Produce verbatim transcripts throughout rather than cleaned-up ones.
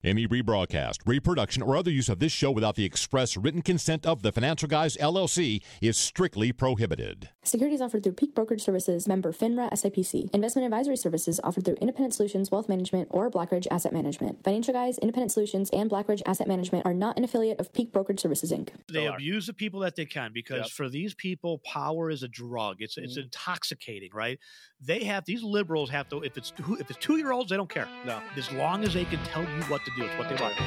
Any rebroadcast, reproduction, or other use of this show without the express written consent of the Financial Guys, L L C is strictly prohibited. Securities offered through Peak Brokerage Services, member FINRA S I P C. Investment advisory services offered through Independent Solutions Wealth Management or Blackridge Asset Management. Financial Guys, Independent Solutions, and Blackridge Asset Management are not an affiliate of Peak Brokerage Services, Incorporated. They abuse the people that they can because yep. for these people, power is a drug. It's mm-hmm. it's intoxicating, right? They have these liberals have to. If it's two, if it's two year olds, they don't care. No, as long as they can tell you what to do, it's what they want.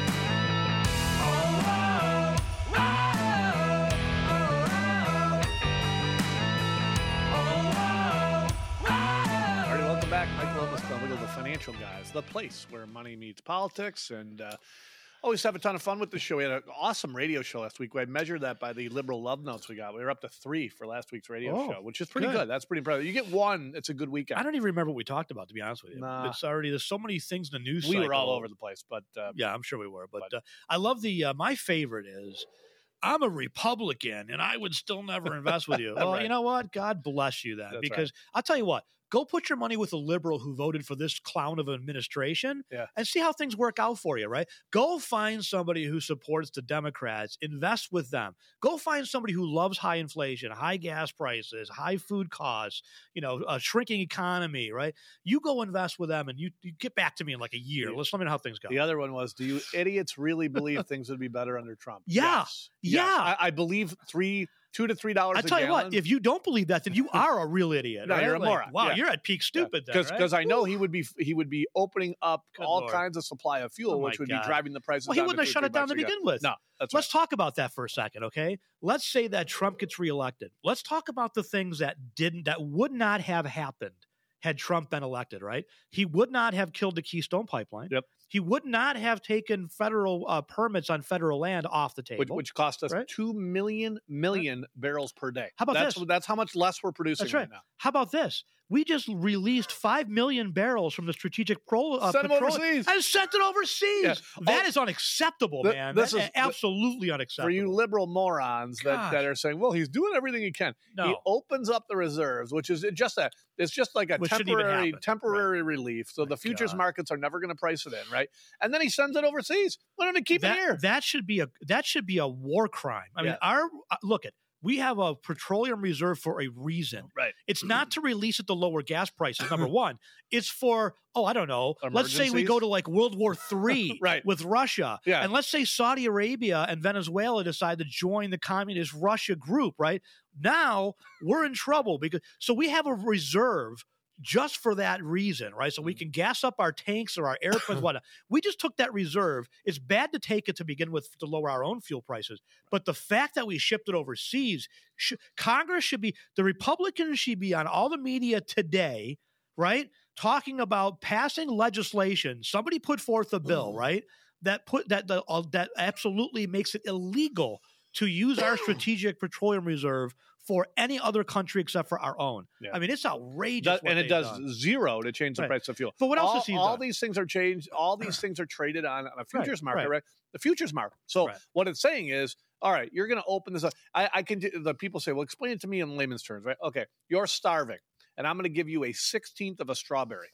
Welcome back, Mike Lomas, the Financial Guys, the place where money meets politics, and uh, always have a ton of fun with the show. We had an awesome radio show last week. We had measured that by the liberal love notes we got. We were up to three for last week's radio oh, show, which is pretty good. good. That's pretty impressive. You get one, it's a good weekend. I don't even remember what we talked about, to be honest with you. Nah. It's already, there's so many things in the news We cycle. were all over the place, but uh, yeah, I'm sure we were. But, but uh, I love the, uh, my favorite is, I'm a Republican and I would still never invest with you. Well, right. you know what? God bless you then. That's because right. I'll tell you what, go put your money with a liberal who voted for this clown of an administration yeah. and see how things work out for you, right? Go find somebody who supports the Democrats, invest with them. Go find somebody who loves high inflation, high gas prices, high food costs, you know, a shrinking economy, right? You go invest with them and you, you get back to me in like a year. Yeah. Let's let me know how things go. The other one was, do you idiots really believe things would be better under Trump? Yeah. Yes. Yeah. Yes. I, I believe three Two to three dollars. I tell you gallon. what, if you don't believe that, then you are a real idiot. No, right? you're a like, moron. Wow, yeah. you're at peak stupid. Because yeah, because right? I know he would be he would be opening up Good all Lord. kinds of supply of fuel, Oh which would God. be driving the prices. Well, he down wouldn't to have shut it down to begin with. No, that's Let's right. talk about that for a second, okay? Let's say that Trump gets reelected. Let's talk about the things that didn't, that would not have happened had Trump been elected. Right? He would not have killed the Keystone Pipeline. Yep. He would not have taken federal uh, permits on federal land off the table, which, which cost us right? two million million right. barrels per day. How about that's, this? That's how much less we're producing That's right. right now. How about this? We just released five million barrels from the strategic pro, uh, sent petroleum them overseas. and sent it overseas. Yeah. That oh, is unacceptable, th- man. This That is absolutely unacceptable. For you liberal morons that, that are saying, well, he's doing everything he can. No. He opens up the reserves, which is just a, it's just like a Which temporary temporary right. relief. So My the futures God. markets are never going to price it in, right? And then he sends it overseas. Why don't he keep that, it here? That should be a that should be a war crime. I yeah. mean, our uh, look at we have a petroleum reserve for a reason. Right. It's not to release it to lower gas prices, number one. It's for, oh, I don't know. Let's say we go to like World War Three right. with Russia. Yeah. And let's say Saudi Arabia and Venezuela decide to join the communist Russia group, right? Now we're in trouble because so we have a reserve just for that reason, right? So we can gas up our tanks or our airplanes, whatnot. We just took that reserve. It's bad to take it to begin with to lower our own fuel prices. But the fact that we shipped it overseas, sh- Congress should be, the Republicans should be on all the media today, right? Talking about passing legislation. Somebody put forth a bill, right? That put that the, uh, that absolutely makes it illegal to use our strategic petroleum reserve for any other country except for our own. Yeah. I mean, it's outrageous. Does, what and it does done. zero to change the right. price of fuel. But what else all, has he all done? these things are changed. All these things are traded on, on a futures right. market, right? right? The futures market. So right. what it's saying is, all right, you're going to open this up. I, I can. The people say, well, explain it to me in layman's terms, right? Okay, you're starving, and I'm going to give you a sixteenth of a strawberry.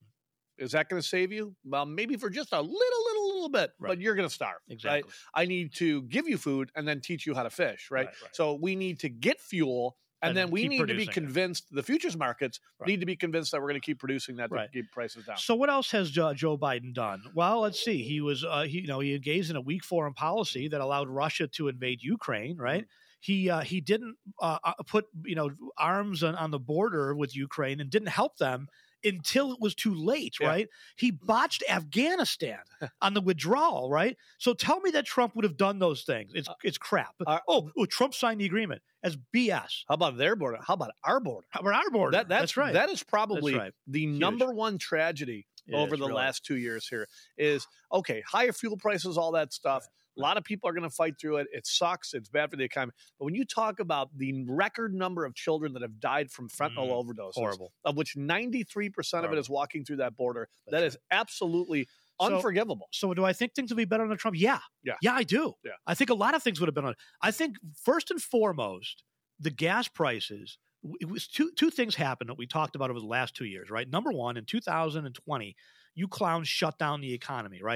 Is that going to save you? Well, maybe for just a little, little, little bit, right. but you're going to starve. Exactly. Right? I need to give you food and then teach you how to fish, right? right, right. So we need to get fuel, and, and then we need to be convinced, it. the futures markets right. need to be convinced that we're going to keep producing that right. to keep prices down. So what else has uh, Joe Biden done? Well, let's see. He was, uh, he, you know, he engaged in a weak foreign policy that allowed Russia to invade Ukraine, right? Mm-hmm. He uh, he didn't uh, put, you know, arms on, on the border with Ukraine and didn't help them until it was too late, yeah. right? He botched Afghanistan on the withdrawal, right? So tell me that Trump would have done those things. It's it's crap. Uh, oh, oh, Trump signed the agreement as B S. How about their border? How about our border? How about our border? That, that's, that's right. That is probably right. the Huge. number one tragedy it over is, the really. last two years here is, okay, higher fuel prices, all that stuff. Right. A lot of people are going to fight through it. It sucks. It's bad for the economy. But when you talk about the record number of children that have died from fentanyl mm, overdoses, horrible. of which ninety-three percent horrible. of it is walking through that border, That's that right. is absolutely so, unforgivable. So do I think things would be better under Trump? Yeah. Yeah. Yeah, I do. Yeah. I think a lot of things would have been on. I think first and foremost, the gas prices, it was two two things happened that we talked about over the last two years, right? Number one, in two thousand twenty, you clowns shut down the economy, right?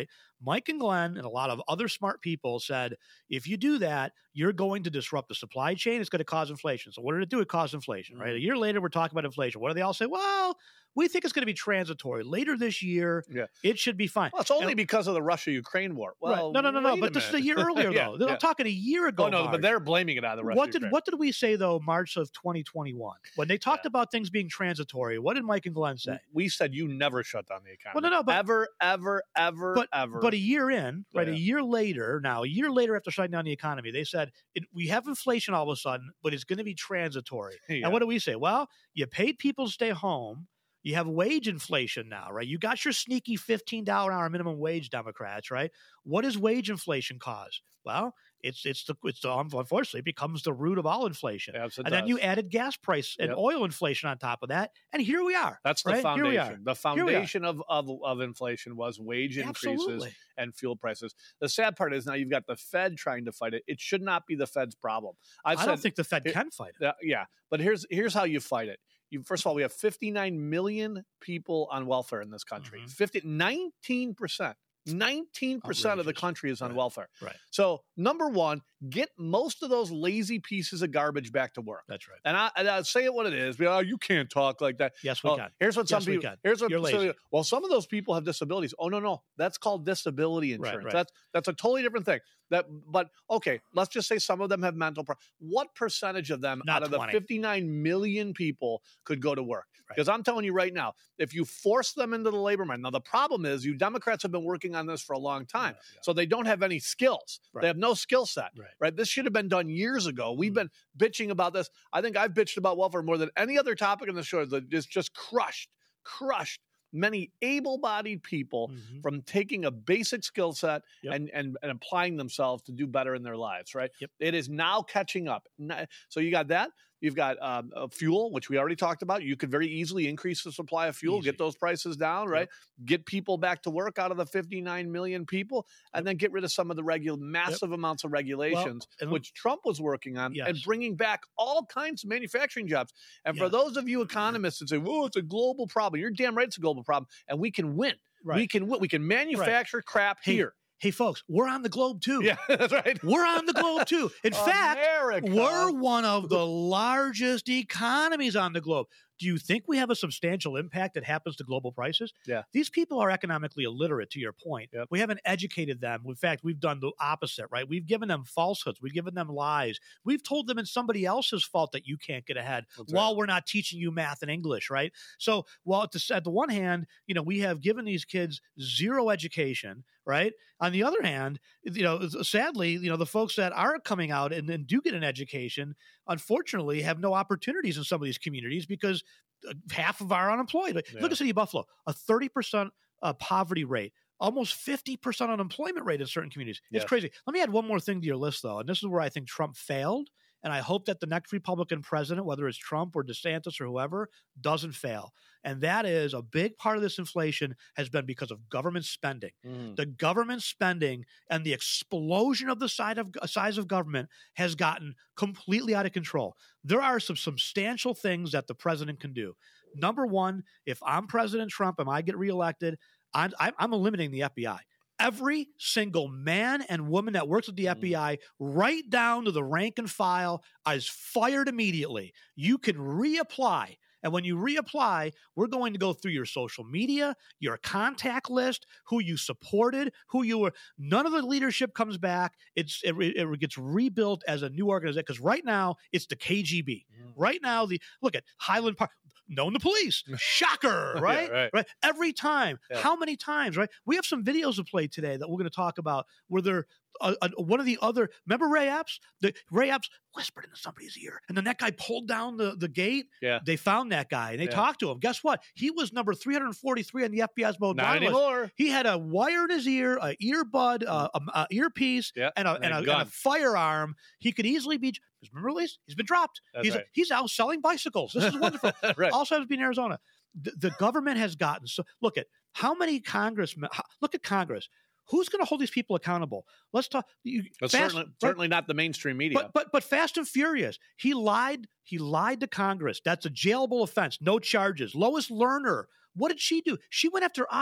Mike and Glenn and a lot of other smart people said, if you do that, you're going to disrupt the supply chain. It's going to cause inflation. So what did it do? It caused inflation, right? A year later, we're talking about inflation. What do they all say? Well, we think it's going to be transitory. Later this year, yeah. it should be fine. Well, it's only and, because of the Russia-Ukraine war. Well, right. no, no, no, no. But this is a year earlier, yeah, though. yeah. I'm talking a year ago. Oh no, March. but they're blaming it on the Russia. What did what did we say though? March of twenty twenty-one, when they talked yeah. about things being transitory. What did Mike and Glenn say? We said you never shut down the economy. Well, no, no, but ever, ever, ever, but, ever. But a year in, right? Yeah. A year later, now a year later after shutting down the economy, they said it, we have inflation all of a sudden, but it's going to be transitory. Yeah. And what do we say? Well, you paid people to stay home. You have wage inflation now, right? You got your sneaky fifteen dollars an hour minimum wage, Democrats, right? What does wage inflation cause? Well, it's it's the it's the, unfortunately it becomes the root of all inflation. Yes, and does. then you added gas price and yep. oil inflation on top of that, and here we are. That's the right? foundation. The foundation of, of of inflation was wage increases Absolutely. and fuel prices. The sad part is now you've got the Fed trying to fight it. It should not be the Fed's problem. I've I said, don't think the Fed it, can fight it. Uh, yeah, but here's here's how you fight it. You, first of all, we have fifty-nine million people on welfare in this country. Mm-hmm. fifty, nineteen percent. nineteen percent of the country is on right. welfare. Right. So, number one, get most of those lazy pieces of garbage back to work. That's right. And I, and I say it what it is. Oh, you can't talk like that. Yes, we well, can. Here's what some yes, people. Here's what. You're lazy. So, well, some of those people have disabilities. Oh no, no, that's called disability insurance. Right, right. That's that's a totally different thing. That, but okay, let's just say some of them have mental problems. What percentage of them Not out of twenty. the fifty-nine million people could go to work? Right. Because I'm telling you right now, if you force them into the labor market, now the problem is you Democrats have been working on this for a long time, yeah, yeah. so they don't have any skills. Right. They have no skill set. Right. right? This should have been done years ago. We've Mm-hmm. been bitching about this. I think I've bitched about welfare more than any other topic in the show. That is just crushed, crushed many able-bodied people mm-hmm. from taking a basic skill set yep. and, and and applying themselves to do better in their lives, right? Yep. It is now catching up. So you got that. You've got um, uh, fuel, which we already talked about. You could very easily increase the supply of fuel, Easy. get those prices down, right? Yep. Get people back to work out of the fifty-nine million people, and then get rid of some of the regular massive yep. amounts of regulations, well, which Trump was working on, yes. and bringing back all kinds of manufacturing jobs. And for yes. those of you economists that say, "Whoa, it's a global problem," you're damn right, it's a global problem, and we can win. Right. We can win. We can manufacture right. crap hey, here. Hey, folks, we're on the globe, too. Yeah, that's right. We're on the globe, too. In fact, America. we're one of the largest economies on the globe. Do you think we have a substantial impact that happens to global prices? Yeah. These people are economically illiterate, to your point. Yep. We haven't educated them. In fact, we've done the opposite, right? We've given them falsehoods. We've given them lies. We've told them it's somebody else's fault that you can't get ahead That's while right. we're not teaching you math and English, right? So while at the, at the one hand, you know, we have given these kids zero education, right? On the other hand, you know, sadly, you know, the folks that are coming out and, and do get an education, unfortunately, have no opportunities in some of these communities because half of our unemployed. Yeah. Look at City of Buffalo, a thirty percent uh, poverty rate, almost fifty percent unemployment rate in certain communities. It's yes. crazy. Let me add one more thing to your list, though, and this is where I think Trump failed. And I hope that the next Republican president, whether it's Trump or DeSantis or whoever, doesn't fail. And that is a big part of this inflation has been because of government spending. Mm. The government spending and the explosion of the size of, size of government has gotten completely out of control. There are some substantial things that the president can do. Number one, if I'm President Trump and I get reelected, I'm, I'm eliminating the F B I. Every single man and woman that works at the F B I, right down to the rank and file, is fired immediately. You can reapply. And when you reapply, we're going to go through your social media, your contact list, who you supported, who you were. None of the leadership comes back. It's it, it gets rebuilt as a new organization because right now it's the K G B. Mm. Right now, the look at Highland Park. Known the police. Shocker, right? yeah, right? Right. Every time. Yeah. How many times, right? We have some videos to play today that we're going to talk about where they're uh, uh, one of the other, remember Ray Epps? The Ray Epps whispered into somebody's ear, and then that guy pulled down the, the gate. Yeah. They found that guy, and they yeah. talked to him. Guess what? He was number three hundred forty-three on the F B I's most Not anymore. He had a wire in his ear, a earbud, uh, a, a earpiece, yeah. and, a, and, and, a, a, and a firearm. He could easily be he's been released. He's been dropped. That's he's right. he's out selling bicycles. This is wonderful. right. Also happens to be in Arizona. The, the government has gotten so. Look at how many congressmen. Look at Congress. Who's going to hold these people accountable? Let's talk. You, but fast, certainly, certainly not the mainstream media. But, but but Fast and Furious. He lied. He lied to Congress. That's a jailable offense. No charges. Lois Lerner. What did she do? She went after I R.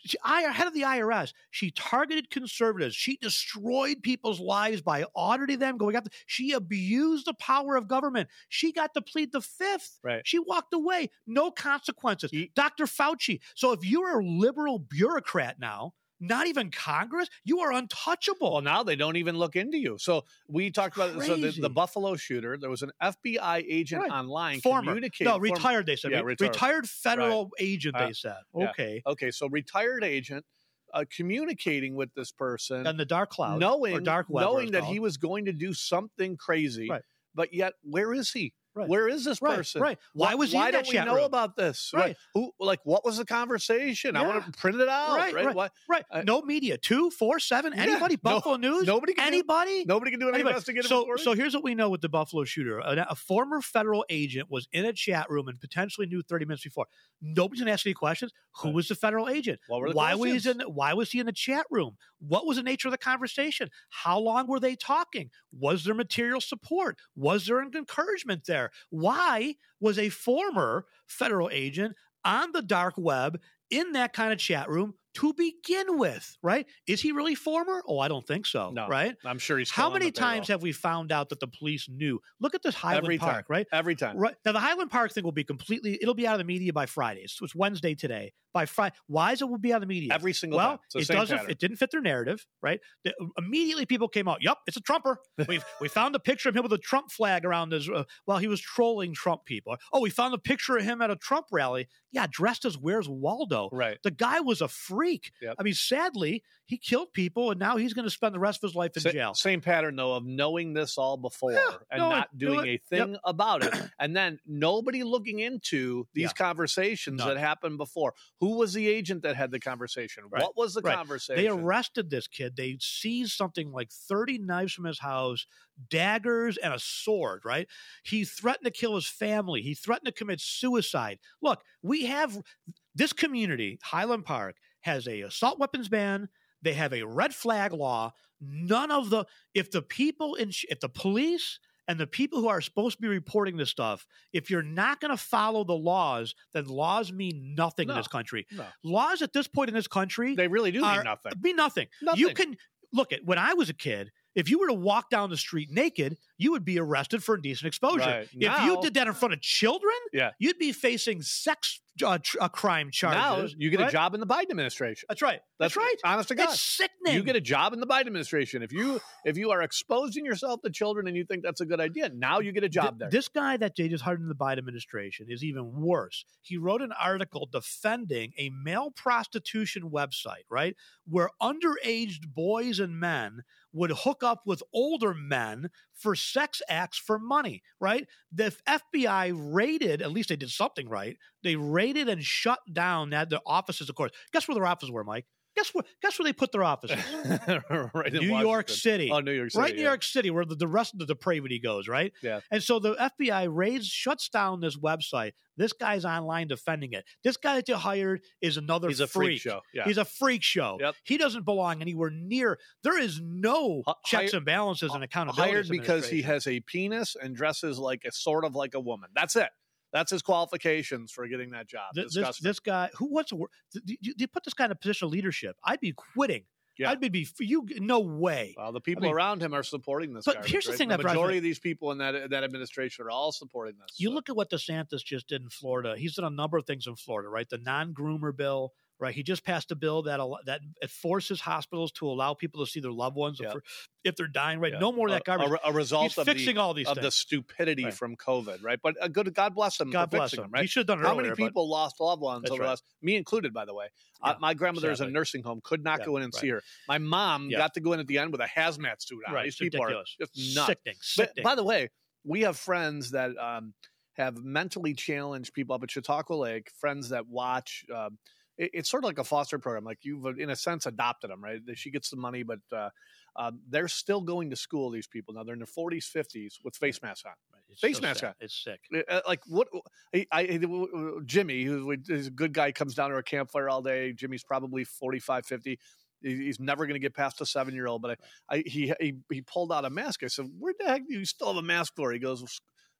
She, I, head of the I R S, she targeted conservatives. She destroyed people's lives by auditing them, going after. She abused the power of government. She got to plead the fifth. Right. She walked away. No consequences. He, Doctor Fauci. So if you're a liberal bureaucrat now, not even Congress, you are untouchable. Well, now they don't even look into you. So we talked about so the, the Buffalo shooter. There was an F B I agent right. online former, communicating. No, retired. Former, they said yeah, retired. retired federal right. agent. Uh, they said yeah. okay. Okay, so retired agent uh, communicating with this person and the dark cloud, knowing or dark web, knowing that called. he was going to do something crazy, right. but yet where is he? Right. Where is this right. person? Right. Why was he Why in that don't we chat know room? about this? Right. Right. Who? Like, what was the conversation? Yeah. I want to print it out. Right. Right. Right. Why, right. uh, no media. Two, four, seven. Yeah. Anybody? No, Buffalo News. Nobody. Can anybody. Do, nobody can do an anybody. investigative so, reporting. So here's what we know with the Buffalo shooter: a, a former federal agent was in a chat room and potentially knew thirty minutes before. Nobody's gonna ask any questions. Who right. was the federal agent? What were the why questions? was he in? Why was he in the chat room? What was the nature of the conversation? How long were they talking? Was there material support? Was there an encouragement there? Why was a former federal agent on the dark web in that kind of chat room to begin with, right? Is he really former? Oh, I don't think so, no, right? I'm sure he's How many times have we found out that the police knew? Look at this Highland Every Park, time. right? Every time. Right. Now, the Highland Park thing will be completely, it'll be out of the media by Friday. It's, it's Wednesday today. By Friday. Why is it will be out of the media? Every single well, time. It's the it same doesn't, pattern. it didn't fit their narrative, right? The, immediately people came out, yep, it's a Trumper. We've, we found a picture of him with a Trump flag around his, uh, while he was trolling Trump people. Oh, we found a picture of him at a Trump rally. Yeah, dressed as Where's Waldo. Right. The guy was a freak. Yep. I mean, sadly, he killed people, and now he's going to spend the rest of his life in Sa- jail. Same pattern, though, of knowing this all before Yeah, and no, not do doing it. a thing Yep. about it. And then nobody looking into these Yeah. conversations None. that happened before. Who was the agent that had the conversation? Right. What was the Right. conversation? They arrested this kid. They seized something like thirty knives from his house, daggers, and a sword, right? He threatened to kill his family. He threatened to commit suicide. Look, we have this community, Highland Park, has a assault weapons ban. They have a red flag law. None of the, if the people in, if the police and the people who are supposed to be reporting this stuff, if you're not going to follow the laws, then laws mean nothing No, in this country. no. Laws at this point in this country, They really do are, mean nothing. mean nothing. Nothing. You can look at when I was a kid. If you were to walk down the street naked, you would be arrested for indecent exposure. Right. If Now- you did that in front of children, Yeah. you'd be facing sex uh, tr- uh, crime charges. Now you get right? a job in the Biden administration. That's right. That's, That's right. honest to God. It's sickening. You get a job in the Biden administration. If you if you are exposing yourself to children and you think that's a good idea, now you get a job Th- there. This guy that they just hired in the Biden administration is even worse. He wrote an article defending a male prostitution website, right, where underage boys and men would hook up with older men for sex acts for money, right? The F B I raided, at least they did something right. They raided and shut down that the offices, of course. Guess where their offices were, Mike? Guess where? Guess where they put their offices? right in New York Washington. City. Oh, New York City. Right in New yeah. York City, where the, the rest of the depravity goes, right? Yeah. And so the F B I raids, shuts down this website. This guy's online defending it. This guy that you hired is another He's a freak show. Yeah. He's a freak show. Yep. He doesn't belong anywhere near. There is no H- checks hired- and balances and accountability. Hired because he has a penis and dresses like a sort of like a woman. That's it. That's his qualifications for getting that job. Th- this, Disgusting. this guy, who what's the word? You, you put this guy in a position of leadership. I'd be quitting. Yeah. I'd be you. No way. Well, the people I mean- around him are supporting this. But garbage, here's the right? thing the that drives majority me- of these people in that that administration are all supporting this. You so. look at what DeSantis just did in Florida. He's done a number of things in Florida, right? The non-groomer bill, right? He just passed a bill that al- that it forces hospitals to allow people to see their loved ones Yep. if, they're- if they're dying, right? Yeah. No more of that A- garbage. A, a result He's of fixing the, all these of the things. stupidity Right. from COVID, right? But uh, good, God bless him God for bless fixing him. them, right? He should have done it How earlier, many but- people lost loved ones That's over the right. last, me included, by the way. Uh, Yeah, my grandmother is a sadly. nursing home, could not Yeah, go in and see right. her. My mom Yeah. got to go in at the end with a hazmat suit on. Right. These It's people ridiculous. are just nuts. Sickening. But Sickening. by the way, we have friends that um, have mentally challenged people up at Chautauqua Lake, friends that watch. Um, it, it's sort of like a foster program. Like you've, in a sense, adopted them, right? She gets the money, but uh, uh, they're still going to school, these people. Now, they're in their forties, fifties with face masks on. Right. It's face so mask sad. on. It's sick. Uh, Like, what? I, I, Jimmy, who's a good guy, comes down to our campfire all day. Jimmy's probably forty-five, fifty. He's never going to get past a seven-year-old. But I, I, he, he he pulled out a mask. I said, "Where the heck do you still have a mask for?" He goes,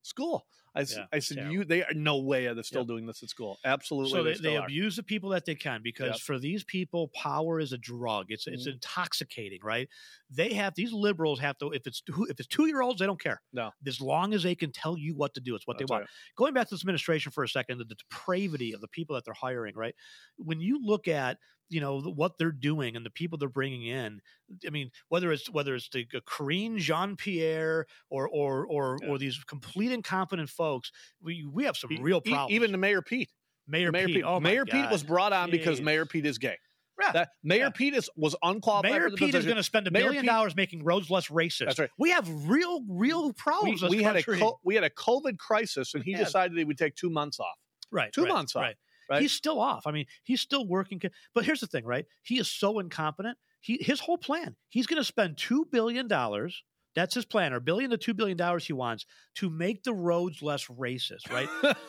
School. I, s- Yeah, I said, terrible. you. They are no way are they still Yep. doing this at school. Absolutely, So they, still they are. abuse the people that they can because Yep. for these people, power is a drug. It's it's Mhm. intoxicating, right? They have these liberals have to if it's two, if it's two year olds, they don't care. No. As long as they can tell you what to do, it's what That's they want. right. Going back to this administration for a second, the, the depravity of the people that they're hiring, right? When you look at you know the, what they're doing and the people they're bringing in, I mean, whether it's whether it's the uh, Karine Jean Pierre or or or Yeah. or these complete incompetent folks, we we have some E- real e- problems. Even the Mayor Pete. Mayor, Mayor Pete, Pete. oh my Mayor Pete was God. brought on because Jeez. Mayor Pete is gay. Yeah. That Mayor Yeah. Pete is was unqualified. Mayor for the Pete is position. going to spend a Mayor billion Pete- dollars making roads less racist. That's right. We have real, real We, problems. in this we had a country. co- we had a COVID crisis, and he Yeah. decided he would take two months off. right, two right, months off, Right. right? He's still off. I mean, he's still working. But here's the thing, right? He is so incompetent. He his whole plan. He's going to spend two billion dollars. That's his plan, or billion to two billion dollars he wants to make the roads less racist, right?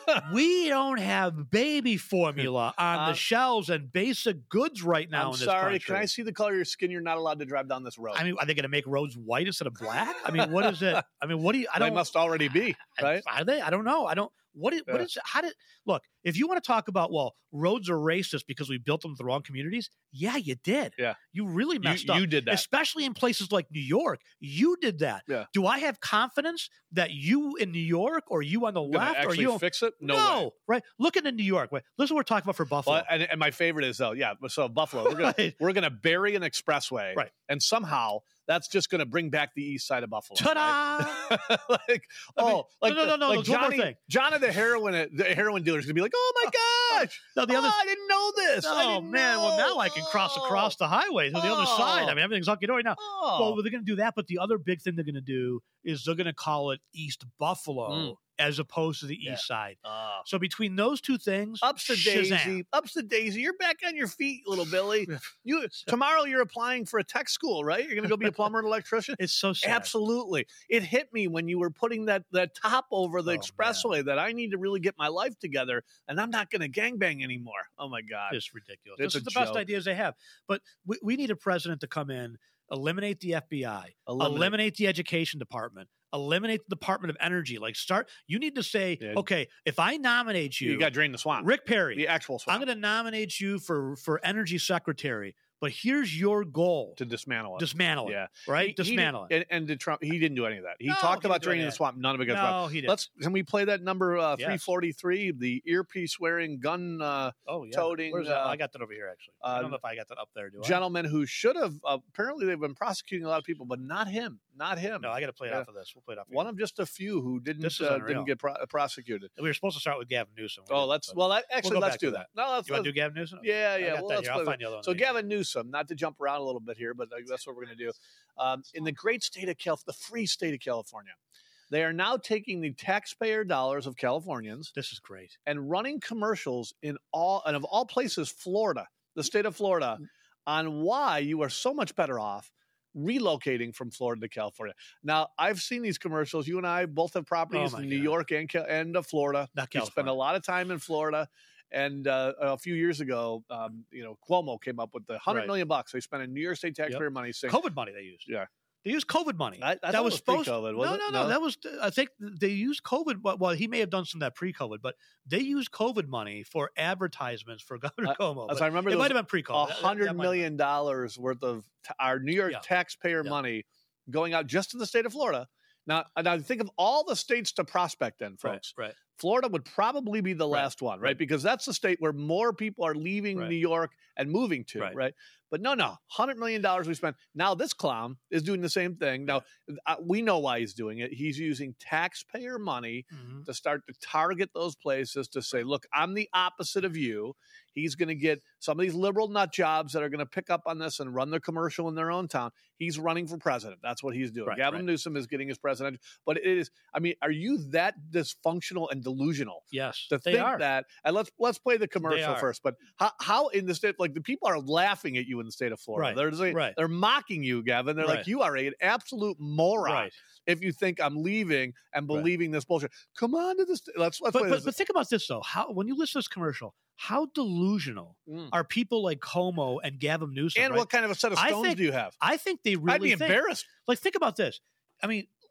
We don't have baby formula on Uh, the shelves and basic goods right now I'm in this sorry. country. Can I see the color of your skin? You're not allowed to drive down this road. I mean, are they going to make roads white instead of black? I mean, what is it? I mean, what do you? I they don't. must already be right. Are they? I don't know. I don't. What is? What Yeah. is? How did? Look, if you want to talk about, well, roads are racist because we built them in the wrong communities. Yeah, you did. Yeah. You really You, messed up. you did that. Especially in places like New York. You did that. Yeah. Do I have confidence that you in New York or you on the Gonna left or actually you fix it? No, way. right? Look at the New York. Wait, listen, what we're talking about for Buffalo. Well, and, and my favorite is though, yeah. So Buffalo, we're gonna Right. we're gonna bury an expressway, Right. And somehow that's just gonna bring back the east side of Buffalo. Ta-da! right? like I mean, oh, like no, no, no, no, like there's one more Johnny, thing. Johnny the heroin the heroin dealer is gonna be like, oh my gosh, No, the oh, other. I didn't know this. I Oh didn't man! Well, now know. I can cross Oh. across the highway to the other side. I Oh. mean, everything's hunky dory now. Oh. Well, they're going to do that, but the other big thing they're going to do is they're going to call it East Buffalo Mm. as opposed to the Yeah. East Side. Oh. So between those two things, Ups to Shazam. Daisy, ups to Daisy. You're back on your feet, little Billy. You tomorrow you're applying for a tech school, right? You're going to go be a plumber and electrician. It's so sad. Absolutely. It hit me when you were putting that, that top over the Oh, expressway that I need to really get my life together and I'm not going to gangbang anymore. Oh my God. It's ridiculous. It's this is a the best joke. ideas they have. But we, we need a president to come in, eliminate the F B I, Eliminate. eliminate the education department, eliminate the Department of Energy. Like, start. You need to say, Yeah. okay, if I nominate you, You got to drain the swamp. Rick Perry, the actual swamp. I'm going to nominate you for for energy secretary, but here's your goal: to dismantle it. dismantle it. Yeah. Right, He- he dismantle did- And, and did Trump, he didn't do any of that. He No, talked he about didn't do draining any the of that. swamp. None of it it. got No, he did. Let's can we play that number uh, Yes. three forty-three, the earpiece wearing gun uh, oh yeah, toting, Where's that? uh, I got that over here actually. I uh, don't know if I got that up there. Do I? gentleman who should have uh, apparently they've been prosecuting a lot of people, but not him, not him. No, I got to play it Yeah. off of this. We'll play it off. One of just a few who didn't This is uh, unreal. didn't get pro- prosecuted. we were supposed to start with Gavin Newsom. We Oh, didn't, let's but- well that, actually go let's back do to that. that. No, let's, You want to let's do Gavin Newsom? yeah, I yeah. got Well, that let's here. I'll play find that. the other one. So Gavin Newsom, not to jump around a little bit here, but uh, that's what we're going to do. Um, in the great state of Cal, the free state of California, they are now taking the taxpayer dollars of Californians This is great. and running commercials in all and of all places, Florida, the state of Florida, Mm. on why you are so much better off relocating from Florida to California. Now, I've seen these commercials. You and I both have properties Oh, my in New God. York and Cal- and uh, Florida. Not We spend a California. lot of time in Florida. And uh, a few years ago, um, you know, Cuomo came up with the hundred Right. million bucks they spent in New York State taxpayer money. Saying, COVID money they used. Yeah. They used COVID money. I- I thought that it was was supposed. pre-COVID, was no, it? no, no, No? That was. I think they used COVID. Well, well, he may have done some of that pre-COVID, but they used COVID money for advertisements for Governor Uh, Cuomo. as but I remember, it there might was have been pre-COVID. a That- that- hundred that might have million dollars worth of t- our New York Yeah. taxpayer Yeah. money going out just to the state of Florida. Now, now think of all the states to prospect in, been. folks. Right. Right. Florida would probably be the Right. last one, right? Right. Because that's the state where more people are leaving Right. New York and moving to, right? Right. But no, no, hundred million dollars we spent. Now this clown is doing the same thing. Now uh, we know why he's doing it. He's using taxpayer money Mhm. to start to target those places to say, look, I'm the opposite of you. He's going to get some of these liberal nut jobs that are going to pick up on this and run their commercial in their own town. He's running for president. That's what he's doing. Right, Gavin right. Newsom is getting his president. But it is, I mean, are you that dysfunctional and delusional Yes, to they think are. that? And let's let's play the commercial are. first. But how, how in the state, like the people are laughing at you in the state of Florida. Right, They're saying, right. they're mocking you, Gavin. They're like, Right. you are an absolute moron Right. if you think I'm leaving and Right. believing this bullshit. Come on to this. Let's let's But, play but this. but think about this though. How when you listen to this commercial, how delusional Mm. are people like Como and Gavin Newsom? And right? what kind of a set of I think- stones do you have? I think they really I'd be think, embarrassed. like think about this. I mean,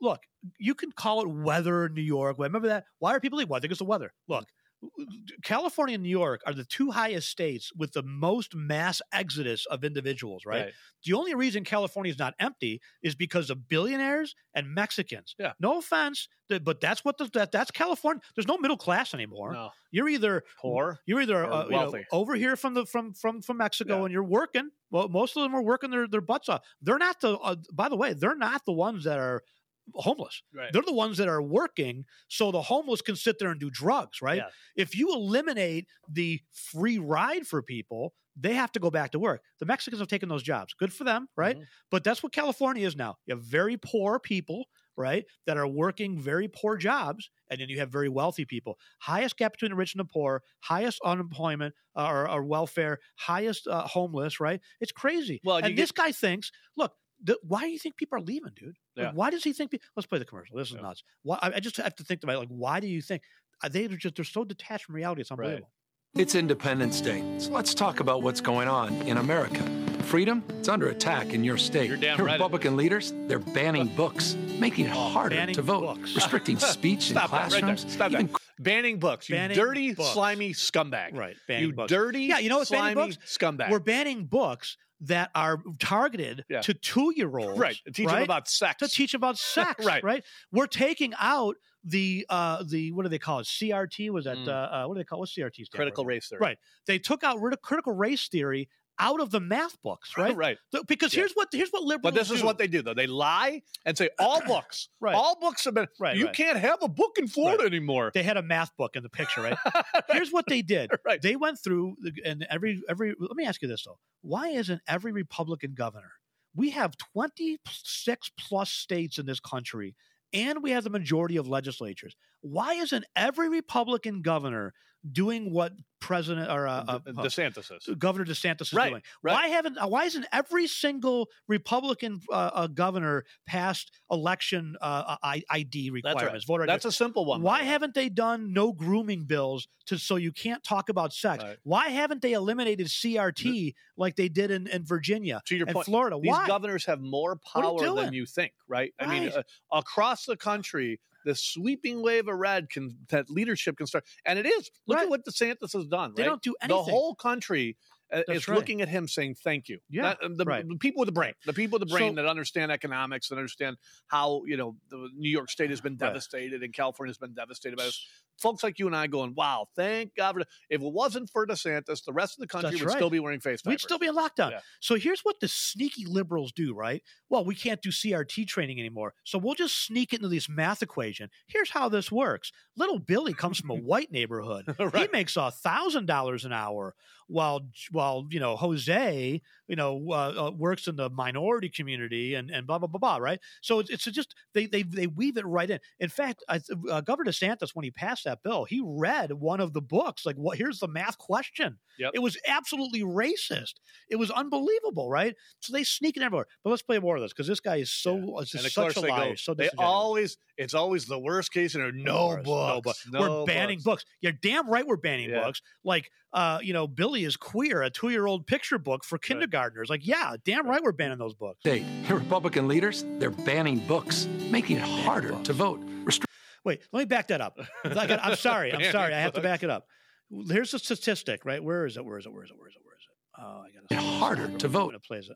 look, you can call it weather in New York. Remember that? Why are people leaving? Well, I think it's the weather. Look, California and New York are the two highest states with the most mass exodus of individuals, right? Right. The only reason California is not empty is because of billionaires and Mexicans. Yeah. No offense, th- but that's what the, that, that's California. There's no middle class anymore. No. You're either Poor You're either or uh, you know, wealthy. over here from the from from from Mexico, Yeah. and you're working. Well, most of them are working their their butts off. They're not the. Uh, by the way, they're not the ones that are homeless. Right. They're the ones that are working, so the homeless can sit there and do drugs, right? Yeah. If you eliminate the free ride for people, they have to go back to work. The Mexicans have taken those jobs. Good for them, right? Mhm. But that's what California is now. You have very poor people, right, that are working very poor jobs, and then you have very wealthy people. Highest gap between the rich and the poor, highest unemployment uh, or, or welfare, highest uh, homeless, right? It's crazy. Well, and you this get- guy thinks, look, the, why do you think people are leaving, dude? Like, Yeah. why does he think? Pe- Let's play the commercial. This is Yeah. nuts. Why, I, I just have to think about it, like, why do you think? Uh, They are just they're so detached from reality. It's unbelievable. It's Independence Day, so let's talk about what's going on in America. Freedom, it's under attack in your state. You're damn right it Republican is. leaders, they're banning books, making it harder banning to vote, books. restricting speech in Stop that right there. classrooms. Stop even that. Banning books. You Banning dirty, books. slimy scumbag. Right. Banning You books. dirty, Yeah, you know what's banning slimy books? scumbag. We're banning books that are targeted Yeah. to two-year-olds. right. Teach right? them about sex. to teach about sex, Right. right? We're taking out the uh the what do they call it? C R T was that Mm. uh, uh what do they call what's C R T stand Critical for? race theory. Right. They took out rid of critical race theory out of the math books, right? right. Th- Because Yeah. here's what here's what liberals But this is do. what they do, though. They lie and say all books, Right. all books have been. Right, you right. can't have a book in Florida Right. anymore. They had a math book in the picture, right? Here's what they did. Right. They went through the, and every every. Let me ask you this though: why isn't every Republican governor? We have twenty-six plus states in this country, and we have the majority of legislatures. Why isn't every Republican governor doing what President or uh, uh, De- DeSantis is. Governor DeSantis is Right, doing? right. Why haven't? uh, Why isn't every single Republican uh, uh, governor passed election uh, I- ID That's requirements? right. Voter That's ID? a simple one. Why by the way. haven't they done no grooming bills to so you can't talk about sex? Right. Why haven't they eliminated C R T like they did in, in Virginia To your and point, Florida? These Why? governors have more are you power than doing? you think, right? I mean, Right. uh, across the country, the sweeping wave of red can that leadership can start, and it is. Look Right. at what DeSantis has done. They right? don't do The anything. whole country uh, That's is right. looking at him saying thank you. Yeah, Not- uh, the, right. the people with the brain, the people with the brain So- that understand economics and understand how you know the New York State has been Right. devastated and California has been devastated by this. Folks like you and I going, wow, thank God. For the, if it wasn't for DeSantis, the rest of the country That's would right. still be wearing face We'd diapers. still be in lockdown. Yeah. So here's what the sneaky liberals do, right? Well, we can't do C R T training anymore. So we'll just sneak into this math equation. Here's how this works. Little Billy comes from a white neighborhood. He Right. makes a thousand dollars an hour while while you know Jose, you know, uh, uh, works in the minority community and, and blah blah blah blah, right? So it's, it's just they they they weave it right in. In fact, I, uh, Governor DeSantis, when he passed that bill, he read one of the books. Like, what? Here's the math question. Yep. It was absolutely racist. It was unbelievable, right? So they sneak it everywhere. But let's play more of this because this guy is so Yeah. it's And just of course such a they liar. go. so they disingenuous. always it's always the worst case scenario. No Of books. course, no books. No we're banning books. books. You're damn right we're banning Yeah. books. Like, uh, you know, Billy is queer, a two-year-old picture book for kindergartners. Like, yeah, damn right we're banning those books. State. Republican leaders, they're banning books, making it harder to vote. Restrict Wait, let me back that up. I got- I'm sorry. I'm Banning sorry. I have to books. back it up. Here's a statistic, right? Where is it? Where is it? Where is it? Where is it? Where is it? Oh, I got it harder to vote. It plays it.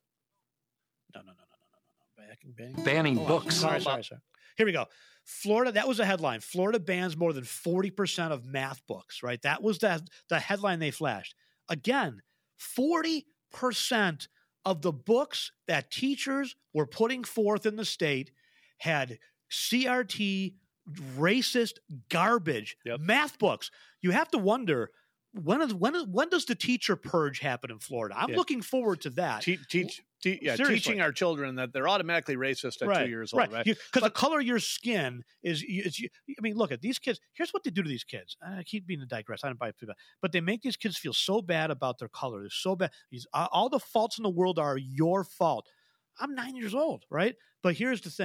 No, no, no, no, no, no, no. Backing, banning, Banning Hold on. books. Sorry, sorry, sorry. Here we go. Florida, that was a headline. Florida bans more than forty percent of math books, right? That was the, the headline they flashed. Again, forty percent of the books that teachers were putting forth in the state had C R T, racist garbage, Yep. math books. You have to wonder, when is when is, when does the teacher purge happen in Florida? I'm Yeah. looking forward to that. Te- teach, te- yeah, Seriously. teaching our children that they're automatically racist at two years old, right? Because the color of your skin is, is. I mean, look at these kids. Here's what they do to these kids. I keep being a digress. I don't buy it, but they make these kids feel so bad about their color. They're so bad. These uh, all the faults in the world are your fault. I'm nine years old, right? But here's the thing: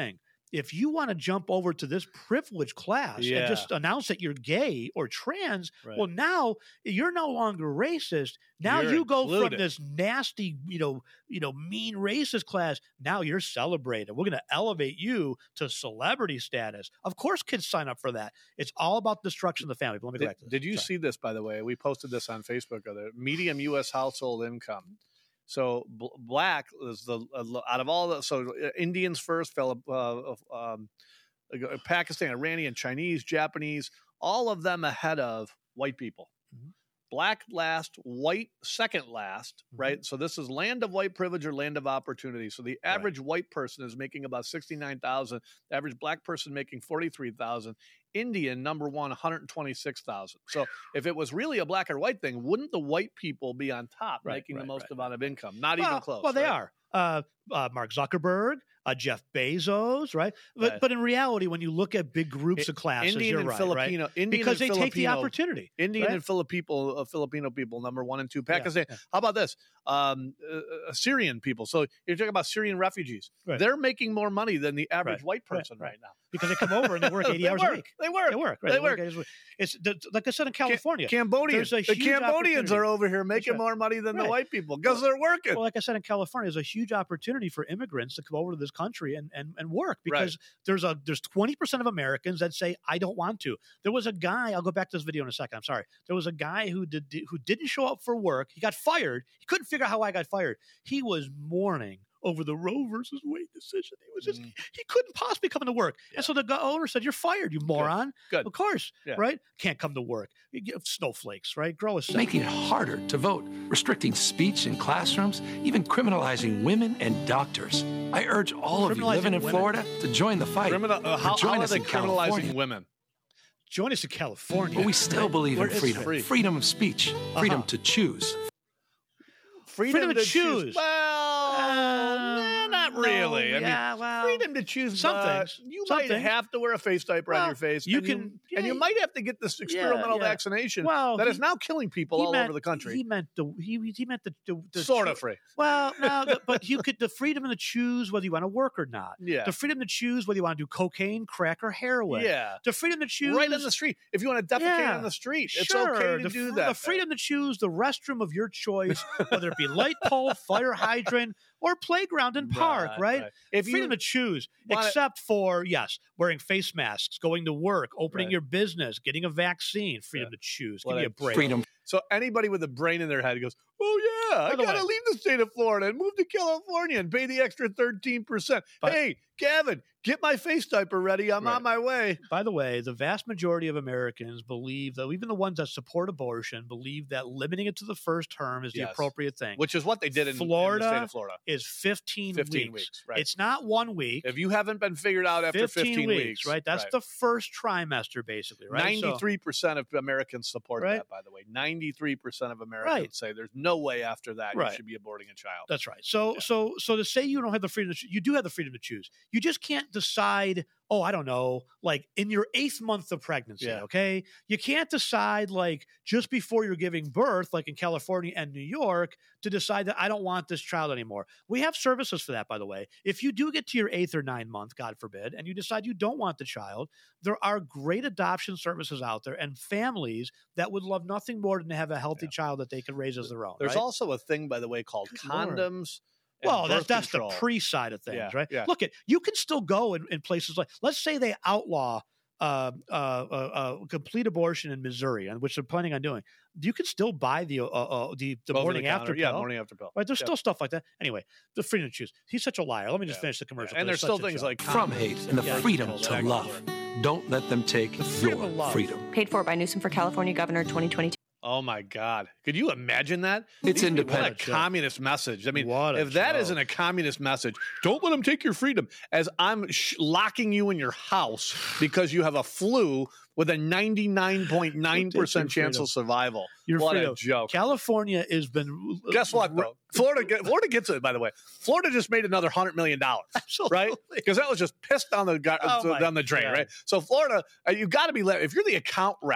if you want to jump over to this privileged class Yeah. and just announce that you're gay or trans, Right. well, now you're no longer racist. Now You're you go included. from this nasty, you know, you know, mean racist class. Now you're celebrated. We're going to elevate you to celebrity status. Of course, kids sign up for that. It's all about destruction of the family. But let me go Did, back to this. did you Sorry. see this, by the way? We posted this on Facebook. Of the medium U S household income. So bl- black is the uh, out of all the so uh, Indians first, Philip, uh, um, uh, Pakistan, Iranian, Chinese, Japanese, all of them ahead of white people. Mhm. Black last, white second last, Mhm. right? So this is land of white privilege or land of opportunity. So the average white person is making about sixty-nine thousand, the average black person making forty-three thousand. Indian number one, one hundred twenty-six thousand. So if it was really a black or white thing, wouldn't the white people be on top Right, making right, the most right, amount of income? Not well, even close. Well, they right? are. Uh, uh, Mark Zuckerberg, uh, Jeff Bezos, right? But Right. but in reality, when you look at big groups of classes, Indian you're and right, Filipino, right? Indian Because they and take the Filipino- opportunity. Indian right? and Filipino, uh, Filipino people, number one and two. Pakistan. yeah. How about this? Um, uh, uh, Syrian people. So you're talking about Syrian refugees. Right. They're making more money than the average Right, white right, person right. right, now. Because they come over and they work eighty They hours work. a week. They work. They work. Right? They work work. eighty hours a week. It's the, like I said in California. Cambodians. There's The a huge Cambodians opportunity. are over here making right. more money than the Right. white people because they're working. Well, like I said in California, there's a huge opportunity for immigrants to come over to this country and, and, and work because there's a there's twenty percent of Americans that say I don't want to. There was a guy. I'll go back to this video in a second. I'm sorry. There was a guy who did who didn't show up for work. He got fired. He couldn't figure out how I got fired. He was mourning over the Roe versus Wade decision. He was just Mhm. he couldn't possibly come into work. Yeah. And so the gu- owner said, "You're fired, you moron." Good. Of course, Yeah. right? Can't come to work. You get snowflakes, right? Grow a sack. Making it harder to vote, restricting speech in classrooms, even criminalizing women and doctors. I urge all of you living in Criminalizing women. Florida to join the fight. Criminal, uh, or how, join how are us they in criminalizing California. women? Join us in California. But we still right? believe Where in it's freedom. free. Freedom of speech. Freedom Uh-huh. to choose. Freedom, Freedom to choose. Well, Uh, eh, not no, really. I mean, yeah, well, freedom to choose. some but things. You Some might things. have to wear a face diaper on Well, your face. you and can- you, and you yeah. might have to get this experimental yeah. vaccination Well, that he- is now killing people he all meant- over the country. He meant the he he meant the, the, the sort cho- of free. Well, no, the, but you could the freedom to choose whether you want to work or not. Yeah. The freedom to choose whether you want to do cocaine, crack, or heroin. Yeah. The freedom to choose Right on the street. If you want to defecate Yeah. on the street, it's Sure, okay to the, do fr- that. The freedom to choose the restroom of your choice, whether it be light pole, fire hydrant, or playground and park, right? If you Freedom to choose, wanna- except for, yes, wearing face masks, going to work, opening Right. your business, getting a vaccine. Freedom to choose. Give Well, me a that's break. Freedom. So anybody with a brain in their head goes, "Oh yeah, I By the gotta way- leave the state of Florida and move to California and pay the extra thirteen percent." But- Hey, Gavin, get my face diaper ready. I'm Right. on my way. By the way, the vast majority of Americans believe that even the ones that support abortion believe that limiting it to the first term is the Yes. appropriate thing. Which is what they did in, Florida in the state of Florida. is fifteen, fifteen weeks. weeks, right. It's not one week. If you haven't been figured out after fifteen, weeks, right? That's the first trimester, basically, right? So- ninety-three percent of Americans support Right. that, by the way. ninety-three percent of Americans Right. say there's no way after that Right. you should be aborting a child. That's right. So, Yeah. so, so to say you don't have the freedom to choose, you do have the freedom to choose. You just can't decide. Oh, I don't know. Like in your eighth month of pregnancy, Yeah. okay, you can't decide like just before you're giving birth, like in California and New York, to decide that I don't want this child anymore. We have services for that, by the way. If you do get to your eighth or ninth month, God forbid, and you decide you don't want the child, there are great adoption services out there and families that would love nothing more than to have a healthy child that they can raise as their own. There's right? also a thing, by the way, called Good Lord. condoms. and Well, that's birth that's control. the pre side of things, Yeah, right? yeah. Look, at you can still go in, in places like, let's say they outlaw uh, uh, uh, uh, complete abortion in Missouri, and which they're planning on doing. You can still buy the uh, uh, the, the Over morning the after counter. Yeah, pill. morning after pill. Right, there's Yep. still stuff like that. Anyway, the freedom to choose. He's such a liar. Let me just Yeah. finish the commercial. And please. there's Such still a things joke. like From condoms. hate and the Yeah, freedom condoms, to actually. love. Don't let them take The freedom your of love. freedom. Paid for by Newsom for California Governor twenty twenty-two. Oh my God! Could you imagine that? It's These people- independent. What a communist message. I mean, What a if that joke. isn't a communist message, don't let them take your freedom. As I'm sh- locking you in your house because you have a flu with a ninety-nine point nine percent Take your chance freedom. of survival. Your what freedom. a joke! California has been. Guess what, though? Florida, get, Florida gets it. By the way, Florida just made another hundred million dollars, right? Because that was just pissed down the gu- Oh, my down the drain, God. right? So Florida, uh, you got to be let. If you're the account rep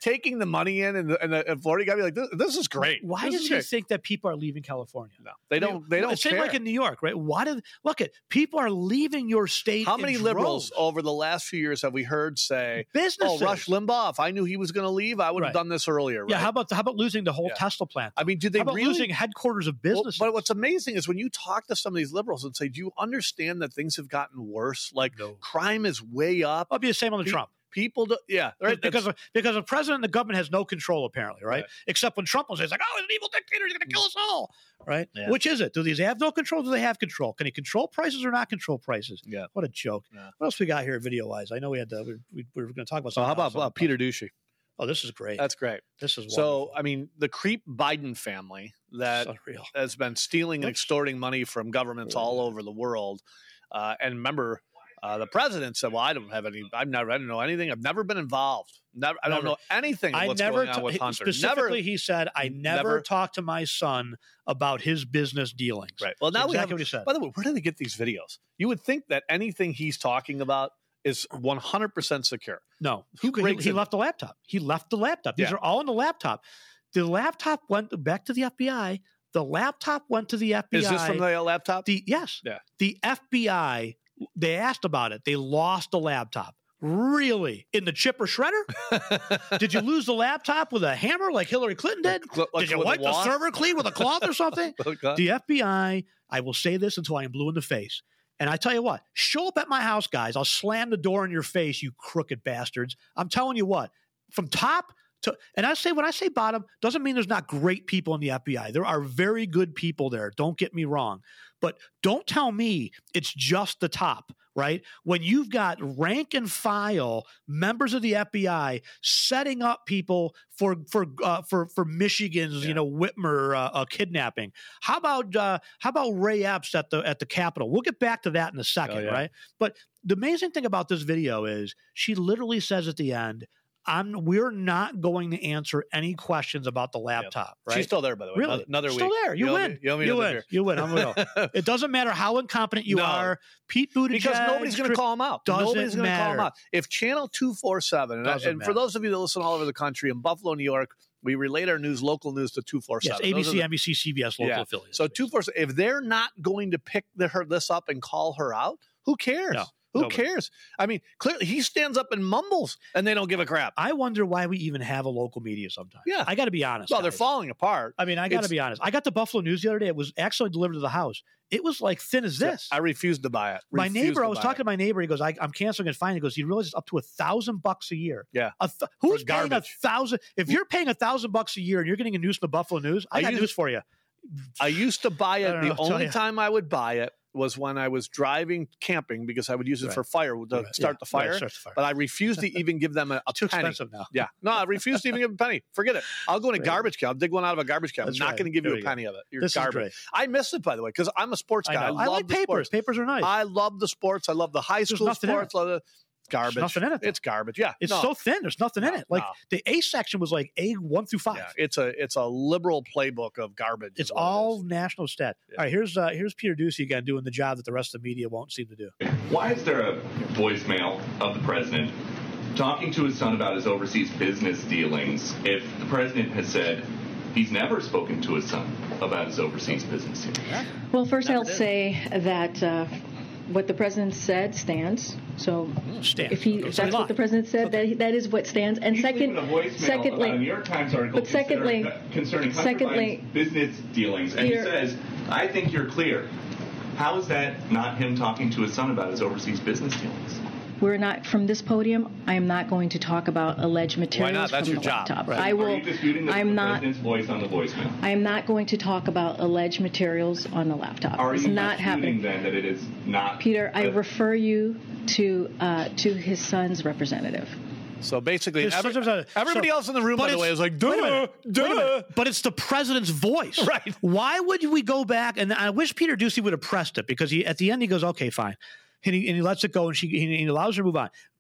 taking the money in, and the, and the and Florida got to be like, this, this is great. Why this does is he great. think that people are leaving California? No, they don't. They don't It's care. like in New York, right? Why did look at people are leaving your state? How in many droves. liberals over the last few years have we heard say, Businesses. "Oh, Rush Limbaugh, if I knew he was going to leave, I would have Right. done this earlier." Right? Yeah. How about how about losing the whole Yeah. Tesla plant? I mean, do they how about really losing headquarters of Well, businesses? but what's amazing is when you talk to some of these liberals and say, "Do you understand that things have gotten worse? Like No. crime is way up. I'll be the same on the Pe- Trump. People, do, yeah, right. Because That's- of, because the president and the government has no control apparently, right? Right. Except when Trump was like, "Oh, he's an evil dictator. He's going to kill us all," right? Yeah. Which is it? Do these have no control? Do they have control? Can he control prices or not control prices? Yeah. What a joke. Yeah. What else we got here video wise? I know we had to, we, we, we were going to talk about. so how something about else. uh, Peter Ducey? Oh, this is great. That's great. this is So, wonderful. I mean, the creep Biden family that It's unreal. has been stealing and Let's- extorting money from governments all over the world. Uh, and remember, uh, the president said, "Well, I don't have any. I've never. I don't know anything. I've never been involved. Never. I don't Never. know anything of I what's never going on ta- with he- Hunter. specifically. Never. He said, "I never, Never. talked to my son about his business dealings." Right. Well, now That's we have. exactly what he said. By the way, where do they get these videos? You would think that anything he's talking about is one hundred percent secure. No, Who he, breaks he in? left the laptop. He left the laptop. These Yeah. are all in the laptop. The laptop went back to the F B I. The laptop went to the F B I. Is this from the laptop? The yes. Yeah. The F B I. They asked about it. They lost the laptop. Really? In the chipper shredder? Did you lose the laptop with a hammer like Hillary Clinton did? Like- like Did you with a wipe the wasp? server clean with a cloth or something? Okay. The F B I, I will say this until I am blue in the face. And I tell you what, show up at my house, guys. I'll slam the door in your face, you crooked bastards. I'm telling you what, from top to, and I say, when I say bottom, doesn't mean there's not great people in the F B I. There are very good people there. Don't get me wrong. But don't tell me it's just the top, right? When you've got rank and file members of the F B I setting up people for for uh, for for Michigan's, Yeah. you know, Whitmer uh, uh, kidnapping. How about uh, how about Ray Epps at the at the Capitol? We'll get back to that in a second, Oh, yeah. right? But the amazing thing about this video is she literally says at the end, "I'm we're not going to answer any questions about the laptop." Right? She's still there, by the way. Really? Another, another Still week. there. You, owe win. Me, you owe me you another win. beer. You win. I'm gonna go. It doesn't matter how incompetent you No. are. Pete Buttigieg. Because nobody's going to call him out. doesn't Nobody's going to call him matter. out. If Channel two forty-seven, and, Doesn't and for matter. those of you that listen all over the country, in Buffalo, New York, we relate our news, local news, to two Yes, forty-seven. A B Those are C, the- N B C, C B S, local Yeah. affiliates. So two forty-seven, if they're not going to pick the, her this up and call her out, who cares? No, who nobody. cares? I mean, clearly he stands up and mumbles, and they don't give a crap. I wonder why we even have a local media sometimes. Yeah. I got to be honest. Well, they're guys. falling apart. I mean, I got to It's- be honest. I got the Buffalo News the other day. It was actually delivered to the house. It was like thin as this. I refuse to buy it. My Refuse neighbor, to I was buy talking it. to my neighbor. He goes, I, I'm canceling it. Fine. He goes, you realize it's up to a thousand bucks a year. Yeah. A th- who's For paying a garbage. thousand? If you're paying a thousand bucks a year and you're getting a news from the Buffalo News, I, I got use- news for you. I used to buy I it. don't The know, I'll tell only you. time I would buy it was when I was driving camping because I would use it Right. for fire to Right. start Yeah. the fire. Right, start the fire. But I refuse to even give them a, a Too penny. expensive now. Yeah, no, I refuse to even give a penny. Forget it. I'll go in a Right. garbage can. I'll dig one out of a garbage can. That's I'm not right. going to give There you a you go. penny of it. You're This is garbage. great. I miss it, by the way, because I'm a sports I guy. know. I, I, love like the papers. sports. Papers are nice. I love the sports. I love the high school nothing in sports. Love the garbage. nothing in it, though. It's garbage. Yeah, it's no. so thin. There's nothing in No, it. Like no. the A section was like A one through five. Yeah, it's a it's a liberal playbook of garbage. It's is what it all is. national stat. Yeah. All right, here's uh, here's Peter Ducey again doing the job that the rest of the media won't seem to do. Why is there a voicemail of the president talking to his son about his overseas business dealings if the president has said he's never spoken to his son about his overseas business dealings? Well, first Never I'll did. say that uh, what the president said stands. So Stand. if he Okay, if so he that's what lied. the president said, that that is what stands. And He's second, leaving a voicemail secondly, about a New York Times article but secondly- considering- concerning Hunter secondly- Biden's business dealings, and Peter- he says, "I think you're clear." How is that not him talking to his son about his overseas business dealings? we're not from this podium. I am not going to talk about alleged materials not? That's from your the job. laptop. Right. I Are will. you disputing the, I'm the not. president's voice on the voicemail? I am not going to talk about alleged materials on the laptop. Are it's you not disputing happening. then that it is not? Peter, I that- refer you to uh, to his son's representative. So basically, His every- son's representative. everybody So- else in the room, but by the it's- way, is like, wait duh, a minute, duh. wait a minute. But it's the president's voice. Right. Why would we go back? And I wish Peter Ducey would have pressed it because he at the end he goes, okay, fine. And he, and he lets it go and she and he allows her to move on.